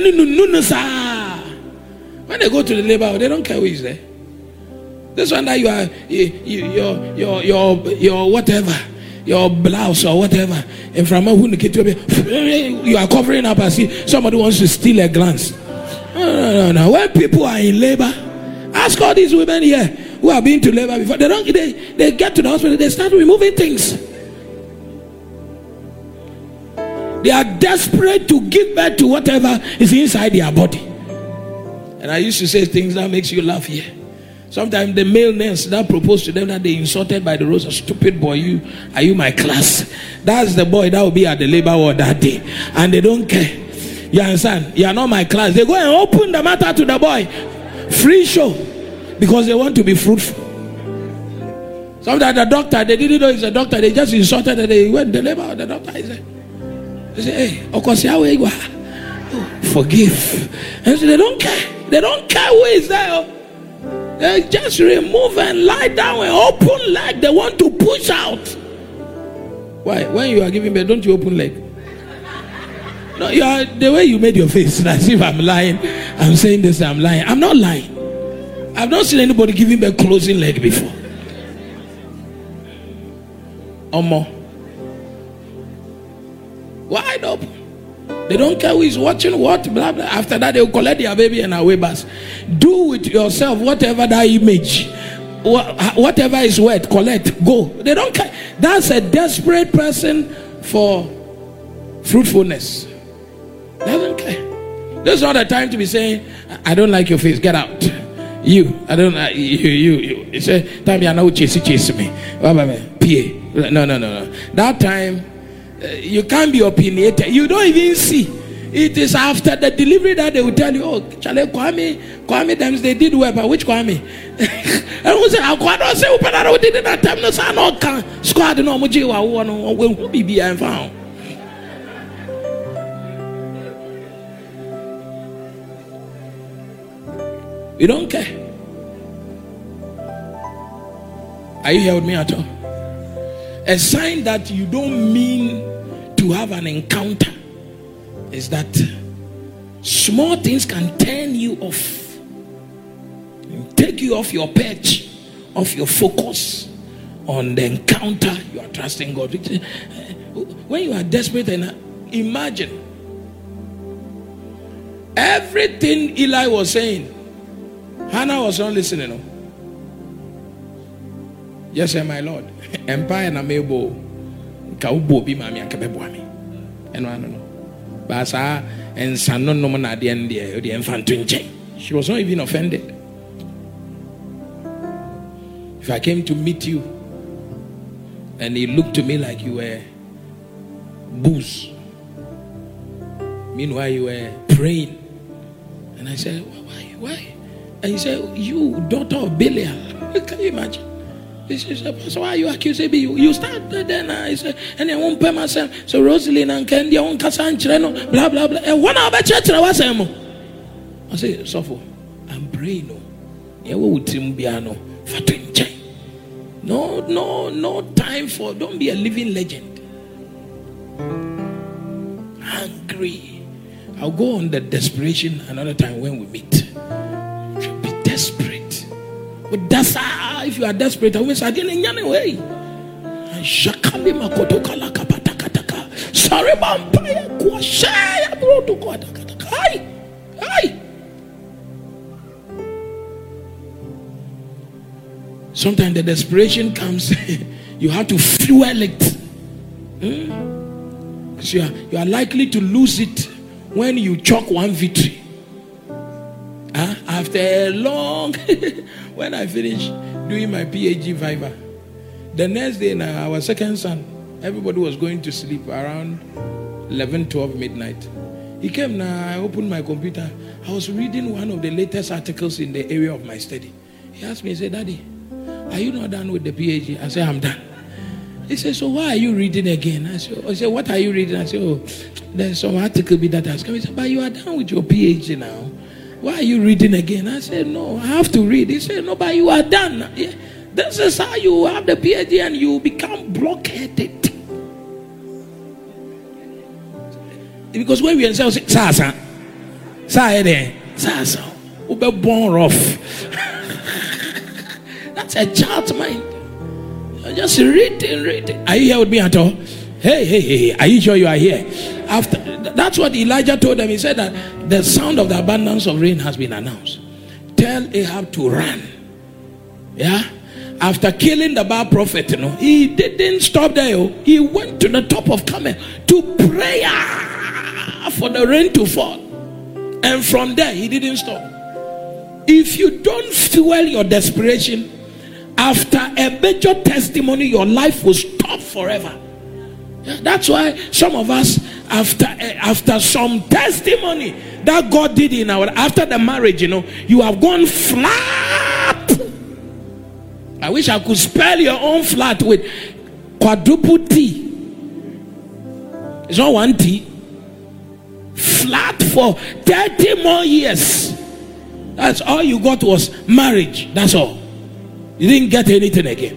when they go to the labor, they don't care who is there. This one that you are, your whatever, your blouse or whatever, and from you are covering up as if somebody wants to steal a glance. No. When people are in labor, ask all these women here who have been to labor before. They get to the hospital, they start removing things. They are desperate to give birth to whatever is inside their body. And I used to say things that makes you laugh here. Sometimes the male nurse that proposed to them that they insulted by the road, a stupid boy, are you my class? That's the boy that will be at the labor ward that day. And they don't care. You understand? You are not my class. They go and open the matter to the boy. Free show. Because they want to be fruitful. Sometimes the doctor, they didn't know he's a doctor. They just insulted and they went to the labor. The doctor is there. They say, hey, forgive. And so they don't care. They don't care who is there. They just remove and lie down and open leg. They want to push out. Why? When you are giving birth, don't you open leg? No, you are, the way you made your face, as if I'm lying. I'm saying this, I'm lying. I'm not lying. I've not seen anybody giving birth closing leg before. Or more. Wide open. They don't care who is watching what, blah, blah. After that, they will collect their baby and away bus. Do with yourself whatever that image, whatever is worth, collect, go. They don't care. That's a desperate person for fruitfulness. Doesn't care. There's not a time to be saying, I don't like your face, get out. You, I don't like you. It's a time you are now chase me. PA. No. That time, you can't be opinionated. You don't even see. It is after the delivery that they will tell you, oh, Chale, Kwame, them they did well, but which Kwame? And who say, I don't say, open out, did it that time, no, son, no, can squad, no, Mujiwa, who be and found. You don't care. Are you here with me at all? A sign that you don't mean to have an encounter is that small things can turn you off, take you off your perch, off your focus on the encounter you are trusting God. When you are desperate, and imagine everything Eli was saying, Hannah was not listening. Yes, my Lord. Empire na mebo kaubo bi mami akebebo ami. Eno ano no. Basa ensano no na de ende the infanto nche. She was not even offended. If I came to meet you and you looked to me like you were booze, meanwhile you were praying, and I said, why? And he said, you daughter of Belial. Can you imagine? He said, so why are you accusing me? You started then. I said, and I won't pay myself. So Rosalind and Kendi, I won't Casan, blah, blah, blah. And one hour church, I said, Sofo, I'm praying. No time for, don't be a living legend. Hungry. I'll go on the desperation another time when we meet. Be desperate. But that's if you are desperate, I will say, I didn't in any way. Shakali makoto kala kapatakataka. Sorry, vampire. Kuashaya bro to kuatakataka. Hi. Sometimes the desperation comes, you have to fuel it. Because you are likely to lose it when you chalk one victory. After a long, when I finished doing my PhD Viva, the next day, our second son, everybody was going to sleep around 11, 12 midnight. He came now, I opened my computer. I was reading one of the latest articles in the area of my study. He asked me, he said, Daddy, are you not done with the PhD? I said, I'm done. He said, so why are you reading again? I said, what are you reading? I said, oh, there's some article that has come. He said, but you are done with your PhD now. Why are you reading again? I said, no, I have to read. He said, no, but you are done. Yeah. This is how you have the PhD and you become blockheaded. Because when we say, Sasa, ube born rough. That's a child's mind. Just reading. Are you here with me at all? Hey, are you sure you are here? That's what Elijah told them. He said that the sound of the abundance of rain has been announced. Tell Ahab to run. Yeah? After killing the Baal prophet, he didn't stop there. He went to the top of Carmel to pray for the rain to fall. And from there, he didn't stop. If you don't fuel your desperation, after a major testimony, your life will stop forever. That's why some of us, after some testimony that God did after the marriage, you have gone flat. I wish I could spell your own flat with quadruple T. It's not one T. Flat for 30 more years. That's all you got was marriage. That's all. You didn't get anything again.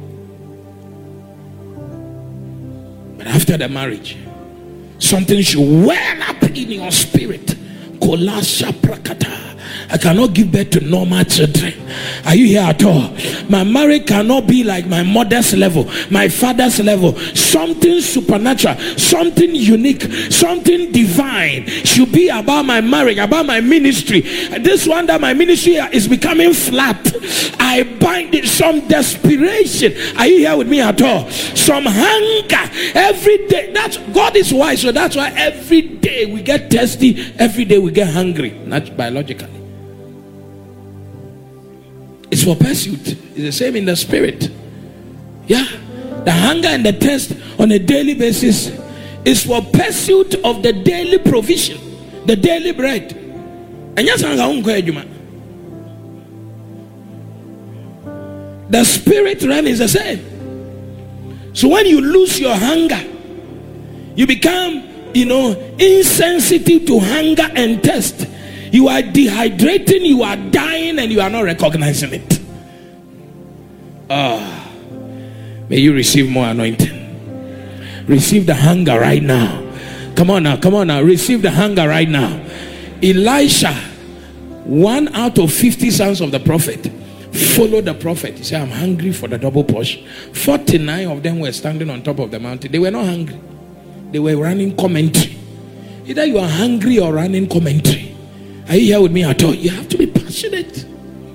But after the marriage, something should well up in your spirit. Kolasha prakata. I cannot give birth to normal children. Are you here at all? My marriage cannot be like my mother's level, my father's level. Something supernatural, something unique, something divine should be about my marriage, about my ministry. This one that my ministry is becoming flat. I bind it. Some desperation. Are you here with me at all? Some hunger every day. That's God is wise, so that's why every day we get thirsty, every day we get hungry, not biologically. It's for pursuit. It's the same in the spirit. Yeah. The hunger and the thirst on a daily basis is for pursuit of the daily provision, the daily bread. And yes, the spirit realm is the same. So when you lose your hunger, you become, insensitive to hunger and thirst. You are dehydrating, you are dying, and you are not recognizing it. May you receive more anointing. Receive the hunger right now. Come on now. Receive the hunger right now. Elisha, 1 out of 50 sons of the prophet, followed the prophet. He said, I'm hungry for the double portion. 49 of them were standing on top of the mountain. They were not hungry. They were running commentary. Either you are hungry or running commentary. Are you here with me at all? You have to be passionate.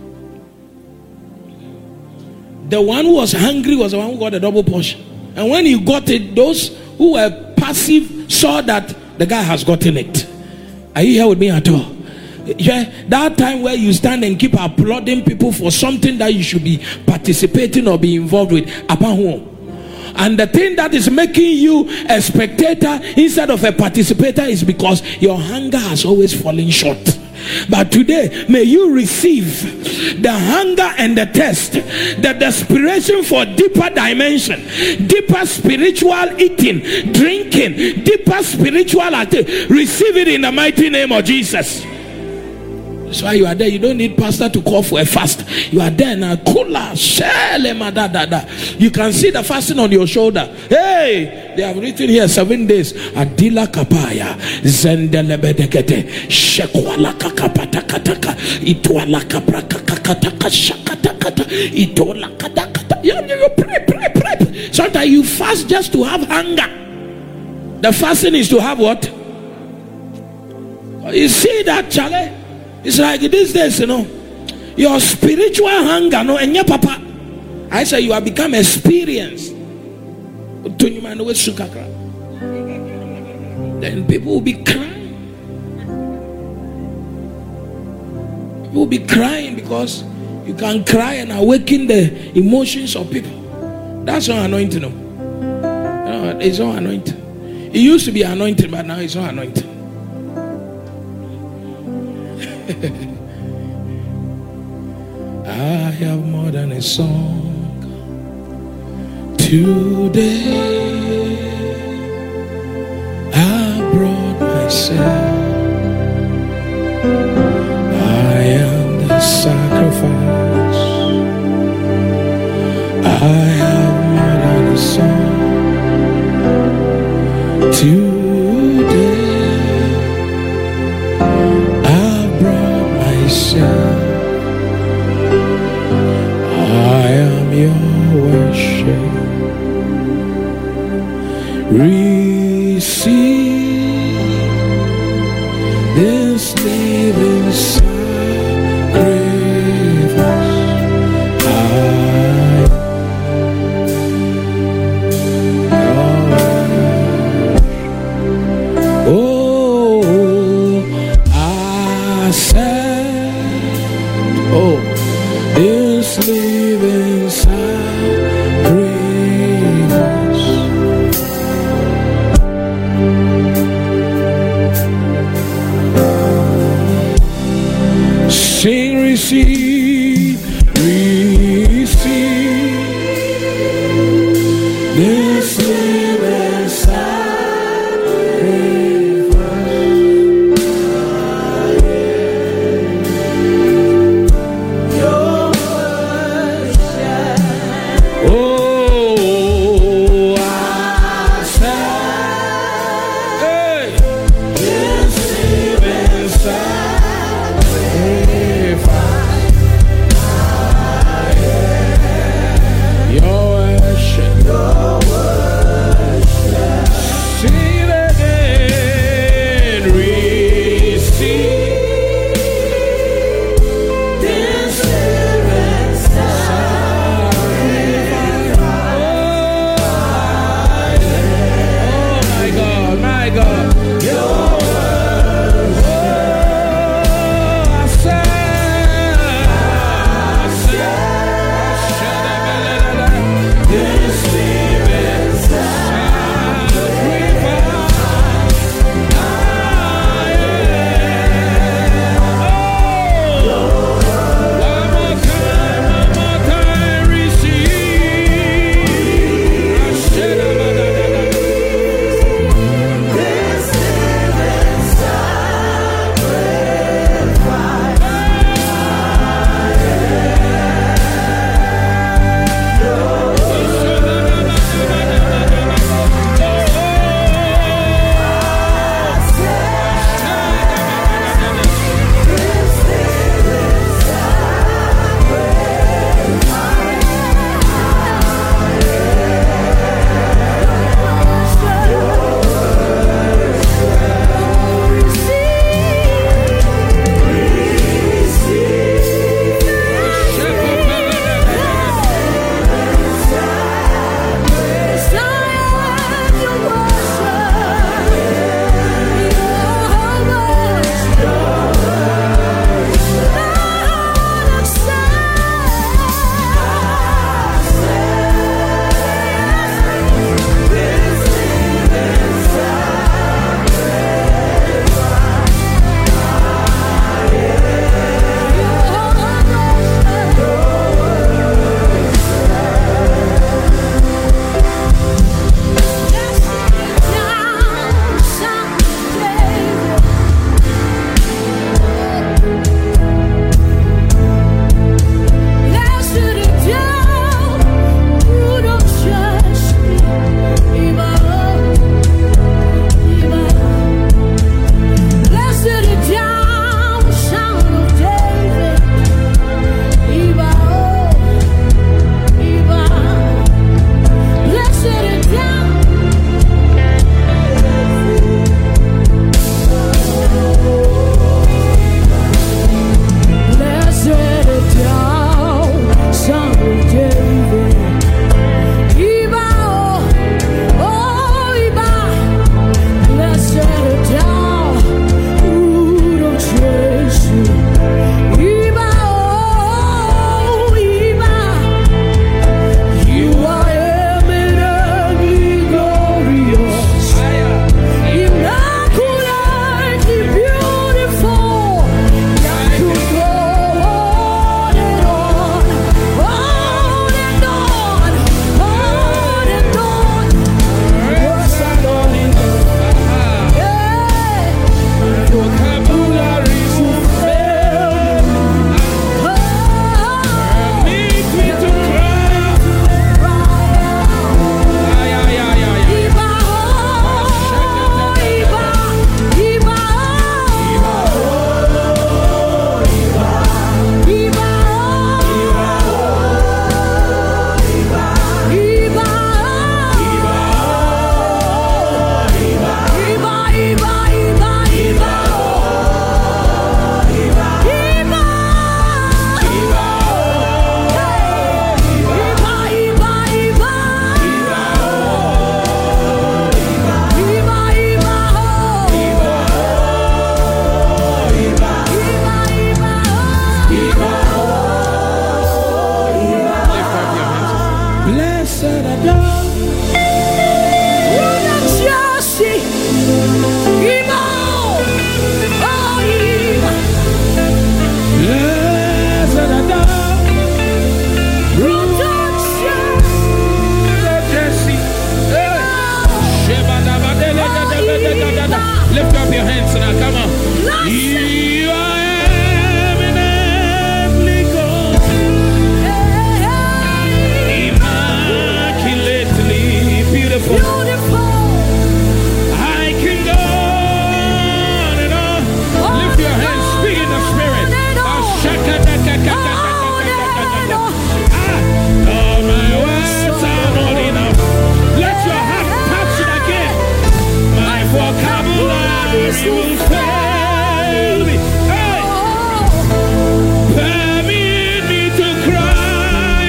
The one who was hungry was the one who got a double portion. And when he got it, those who were passive saw that the guy has gotten it. Are you here with me at all? Yeah, that time where you stand and keep applauding people for something that you should be participating or be involved with. Upon whom? And the thing that is making you a spectator instead of a participator is because your hunger has always fallen short. But today, may you receive the hunger and the thirst, the desperation for deeper dimension, deeper spiritual eating, drinking, deeper spiritual activity. Receive it in the mighty name of Jesus. That's why you are there. You don't need pastor to call for a fast. You are there now. You can see the fasting on your shoulder. Hey, they have written here 7 days. Adila kapaya zendelebedekete shekwala kakapata kataka itwala kapraka kakataka shakatakata itola katakata. You pray. Sometimes you fast just to have hunger. The fasting is to have what? You see that, Charlie? It's like these days, your spiritual hunger, and your papa, I say you have become experienced. Then people will be crying. People will be crying because you can cry and awaken the emotions of people. That's not anointing. No, it's not anointing. It used to be anointing, but now it's not anointing. I have more than a song today. I brought myself. I am the sacrifice. I have more than a song today. I am your worship. receive this living sacrifice. Oh, I said, oh, this living sacrifice. Sing, receive, receive this living sacrifice. Your worship. Oh, I said, hey, this living sacrifice. will fail me. Hey. Permit me to cry.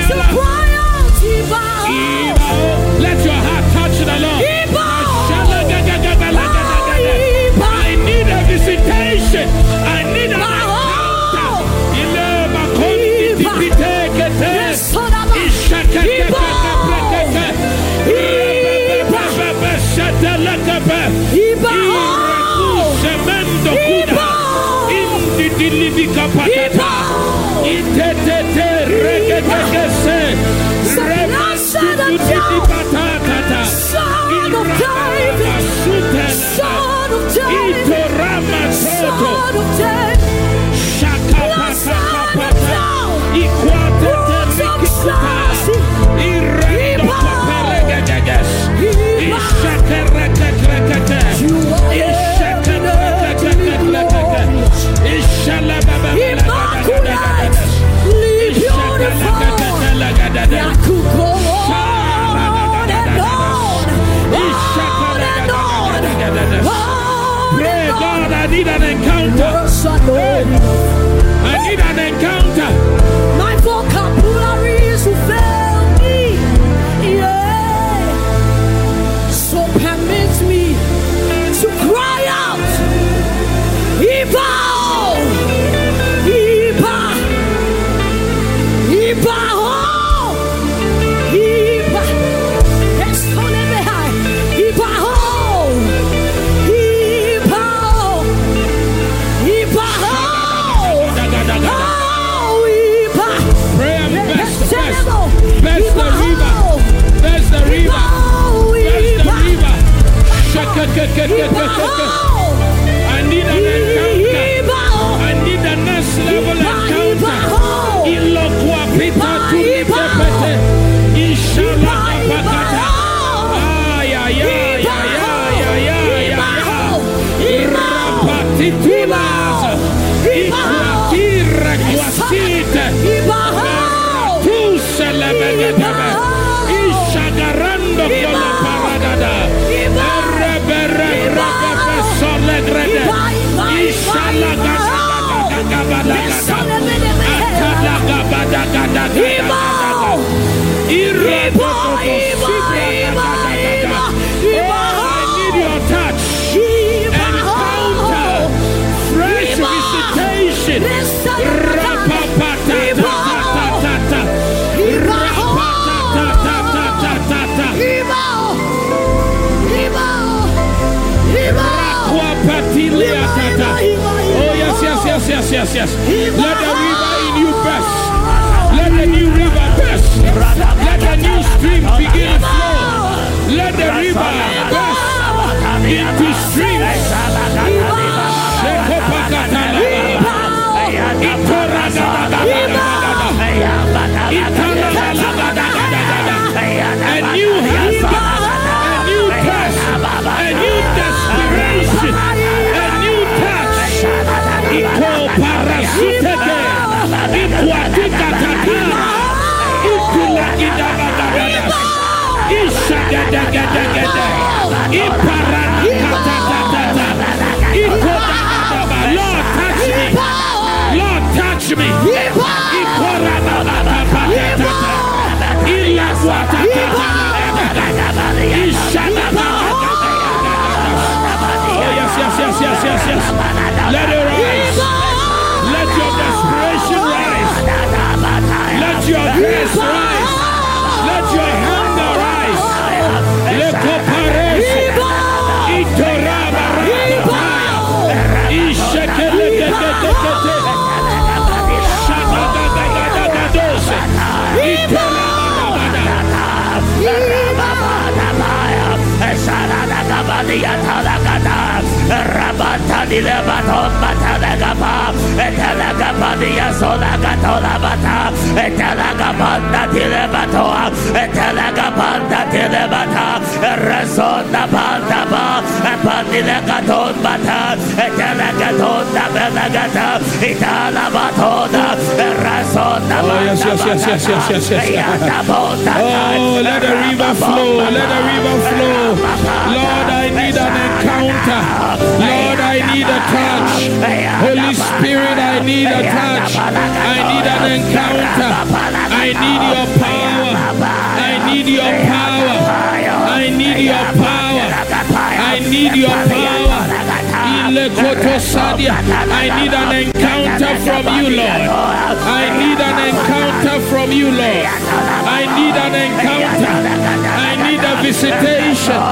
Let your heart touch the Lord. I need a visitation. I need a I need an encounter. I need an encounter. My vocabularies will fail me. Yeah. So permit me to cry out. Iba, Iba, Iba, oh, Iba. Let's call it behind. Iba, oh. I need an encounter. I need a next level encounter. Ilokwa pita tulipepete. Inshallah bakata. Ya. Rapatitulas. Ikwatira kwasite. Tuselebegedebe. Ishagarando kola paradada. Yes. Let the river in you burst. Let the new river burst. Let the new stream begin to flow. Let the river burst into streams. A new hunger, a new thirst, a new desperation, a new touch. Iko parasuteke, ikwatika tatara, ikulakidabadadas, ishagedegedegede, iparanakatatata, ikodabadaba. Lord, touch me. Lord, touch me. Ikorabababababababa, ilakwatatatata, ishagababababababa. Oh, yes. Let it rise. Let your desperation rise. Let your grace rise. Let your hunger rise. Let your paresi. Itoraba rakataya. Ishekelekekekekete. Shabadagadagadose. Itorababada. Rabatani lebaton batalagapa, etalagapadia solagatonabata, etalagapanda tilebatoa, etalagapanda tilebata, resona bandaba, epandilagaton bata, etalagatonda belagata, italabatona, resona bandaba. Oh, let the river flow, let the river flow. Lord, I need an encounter. encounter. Lord, I need a touch. Holy Spirit, I need a touch. I need an encounter. I need your power. I need your power. I need your power. I need your power. I need an encounter from you, Lord. I need an encounter from you, Lord. I need an encounter. I need a visitation.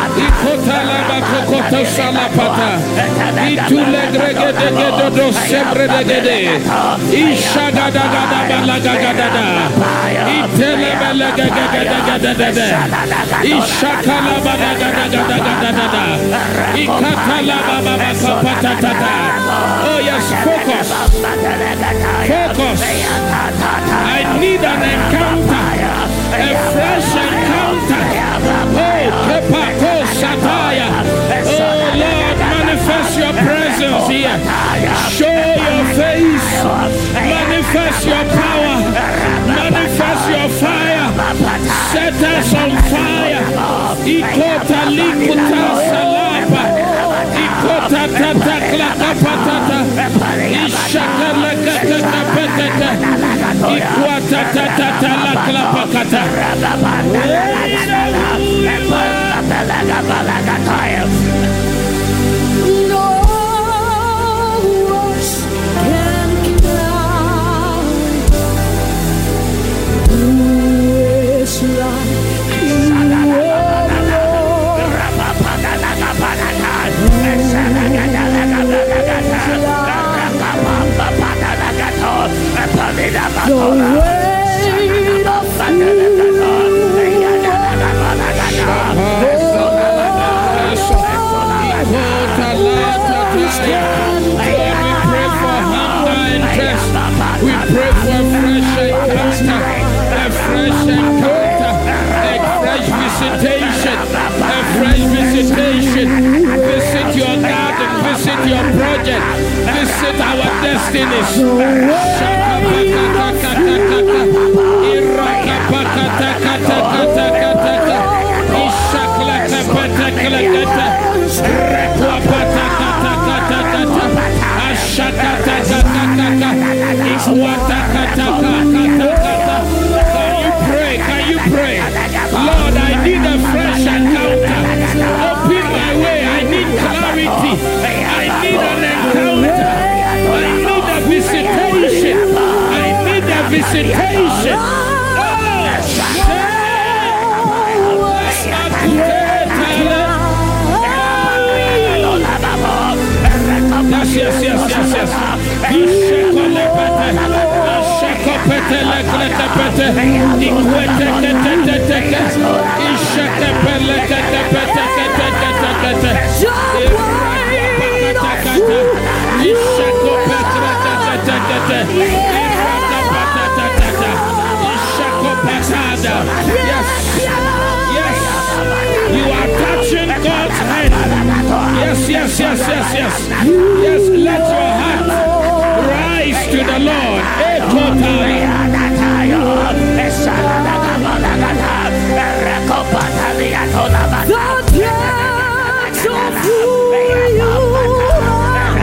Oh yes, focus. Focus. I need an encounter. A fresh encounter. Oh, Kepako Sataya. Oh Lord, manifest your presence here. Show your face. Manifest your power. Manifest your fire. Set us on fire. Ikota likuta salapa. Ikota tata klaka patata. Ishaka lakata patata. Ikwata tata lakla pakata. No words can carry who is like you, the weight of we pray for a fresh encounter, a fresh visitation, a fresh visitation. Visit your garden, visit your project, visit our destinies. Can you pray? Lord, I need a fresh encounter. Open my way. I need clarity. I need an encounter. I need a visitation. I need a visitation. Yes. You are touching God's hand. Yes. Yes, let your heart rise to the Lord. the depths of who you are.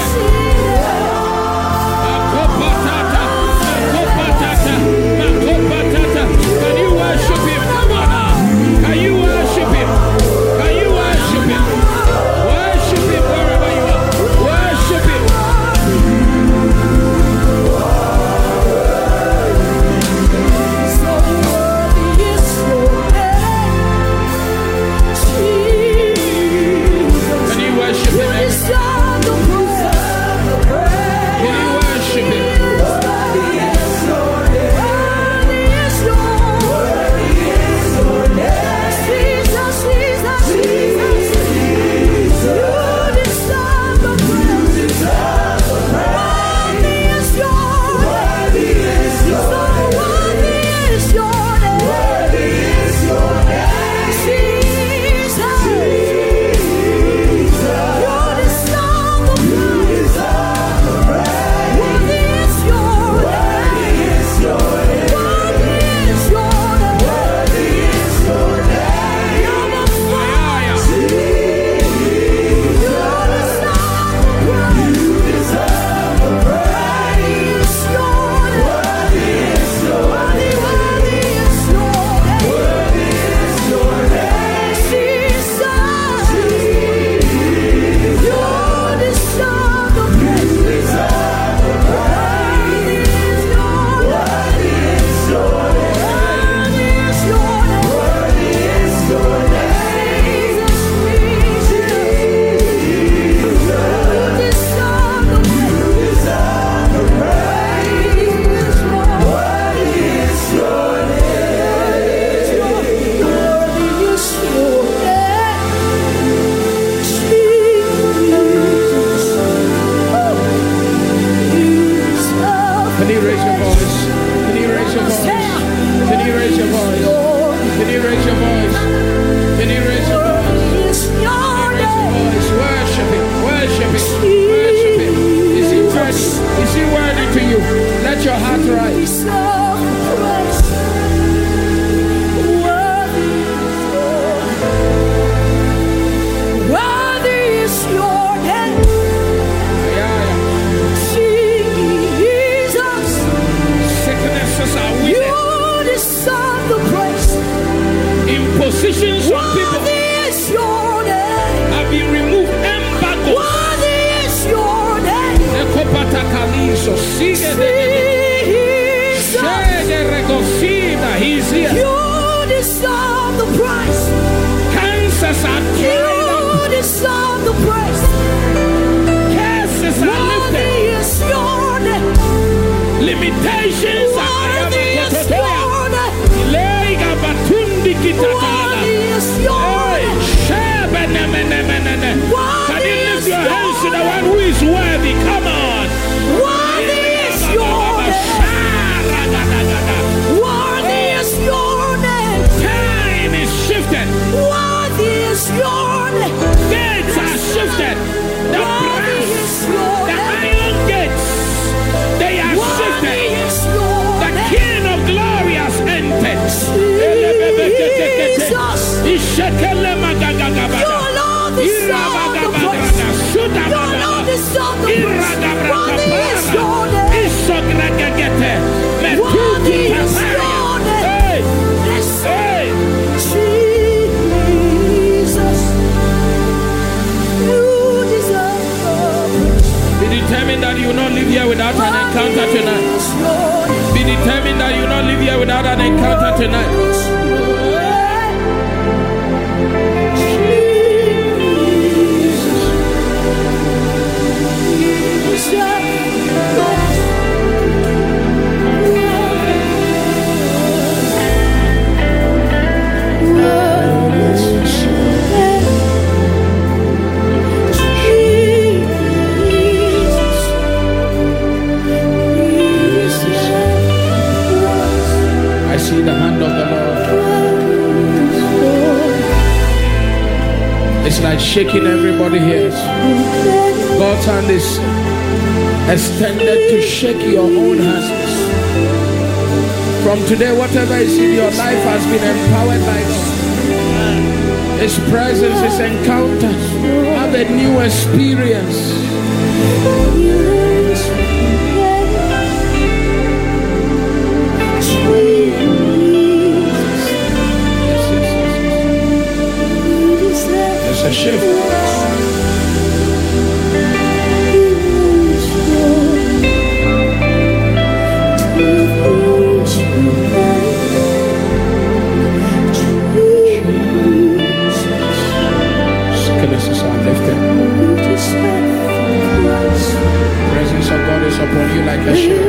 Can you worship him? Come on now. Can you worship him? Can you worship him? Worship him wherever you are. Worship him. So worthy is your name, Jesus. Can you worship You him? deserve the praise. Can you worship him? Worthy is your name. Jesus, Jesus, Jesus. You deserve the praise. Worthy is your name. So worthy is your name. Jesus. You deserve the praise. Worthy is your name. Worthy is your name. You're the fire. You deserve the praise. Worthy is your name. Worthy is your name. Jesus. You deserve the praise. Worthy is your Can you raise your voice? Can you raise your voice? Can you raise your voice? Can you raise your voice? Can you raise your voice? Worship him, worship him, worship him. Is he worthy? Is he worthy to you? Let your heart rise. Worthy is your name, Yeah. Jesus. Sicknesses are You winning. deserve the praise. Impositions on people Worthy is your name. have been removed. Embargo. Worthy is your name, Sigue de Jesus. regocina. He's here. You deserve the praise. Cancers are drying up. You deserve the praise. Curses are Worthy lifted. is your name. Limitations are Worthy is your name. Lega batundi kitakala. Worthy is your name. Can you lift your hands to the one who is worthy? Come on. Worthy is your name. Worthy is your name. Time is shifted. Worthy is your name. Gates are shifted. The Worthy brass, is your the name. iron gates, they are Worthy shifted. is your The name. King of Glory has entered. Jesus. You alone deserve the praise. You alone deserve the praise. Worthy is your name. Worthy is your name. Jesus. You deserve the praise. Be determined that you will not live here without an encounter tonight. Be determined that you will not live here without an encounter tonight. I see the hand of the Lord. It's like shaking everybody here. God's hand is extended to shake your own hands. From today, whatever is in your life has been empowered by God. His presence is encountered. Have a new experience. There's a shift. Sicknesses are lifted. Presence of God is upon you like a shield.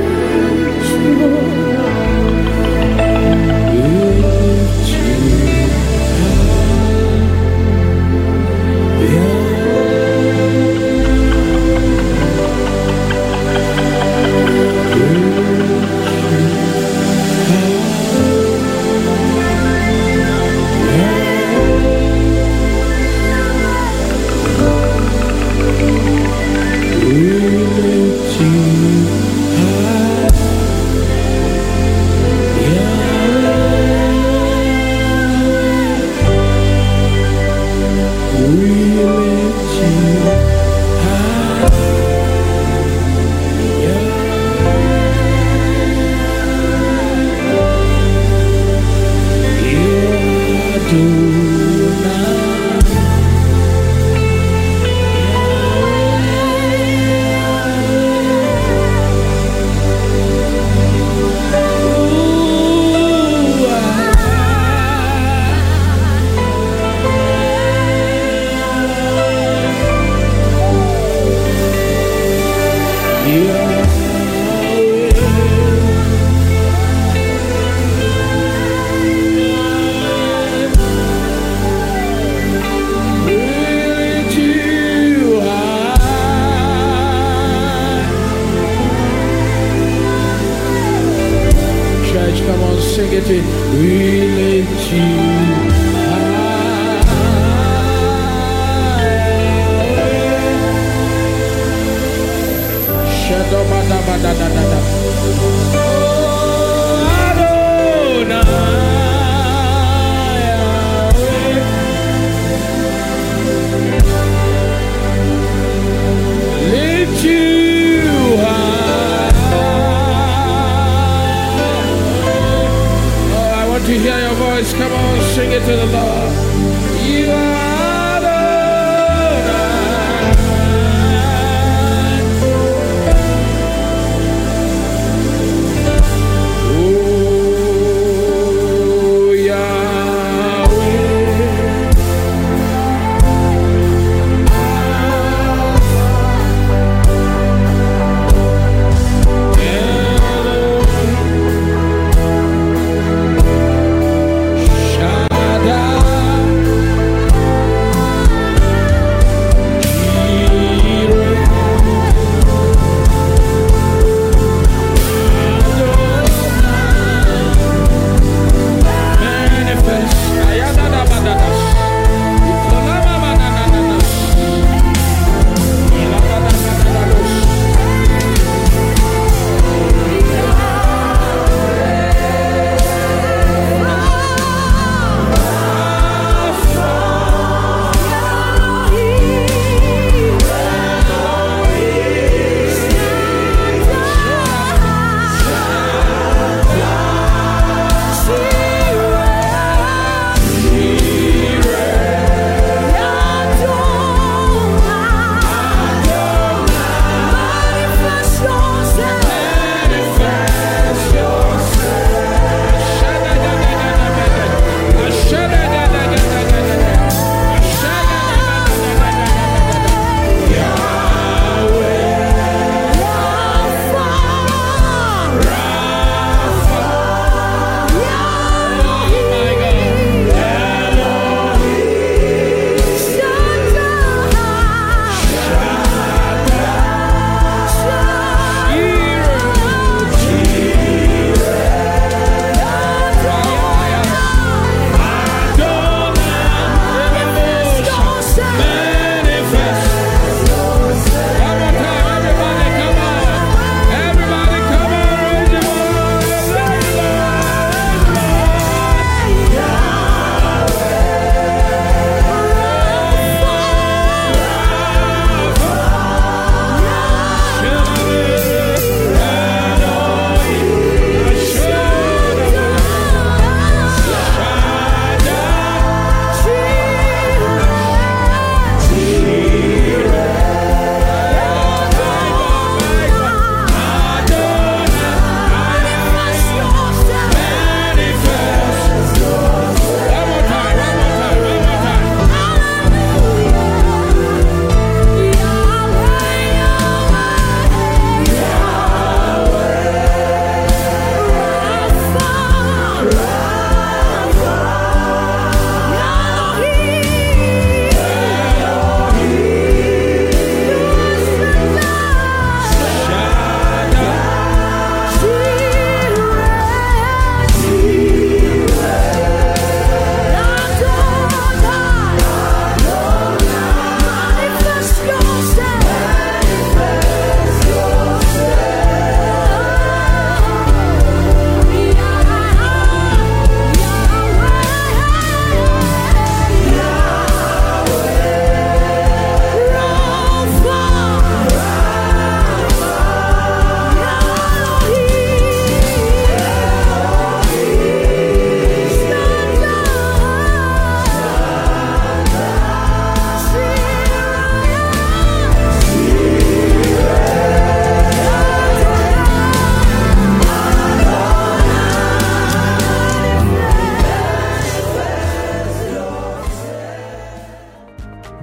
Come on, sing it in. We lift you high. Shadow bada bada da da da. Lift you high. To hear your voice, come on, sing it to the Lord. You are oh, Yahweh.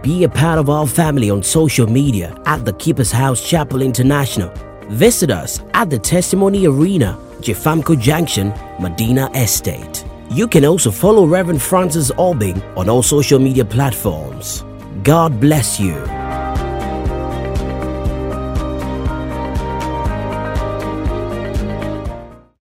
Be a part of our family on social media at The Keeper's House Chapel International. Visit us at the Testimony Arena, Jefamco Junction, Medina Estate. You can also follow Reverend Francis Albing on all social media platforms. God bless you.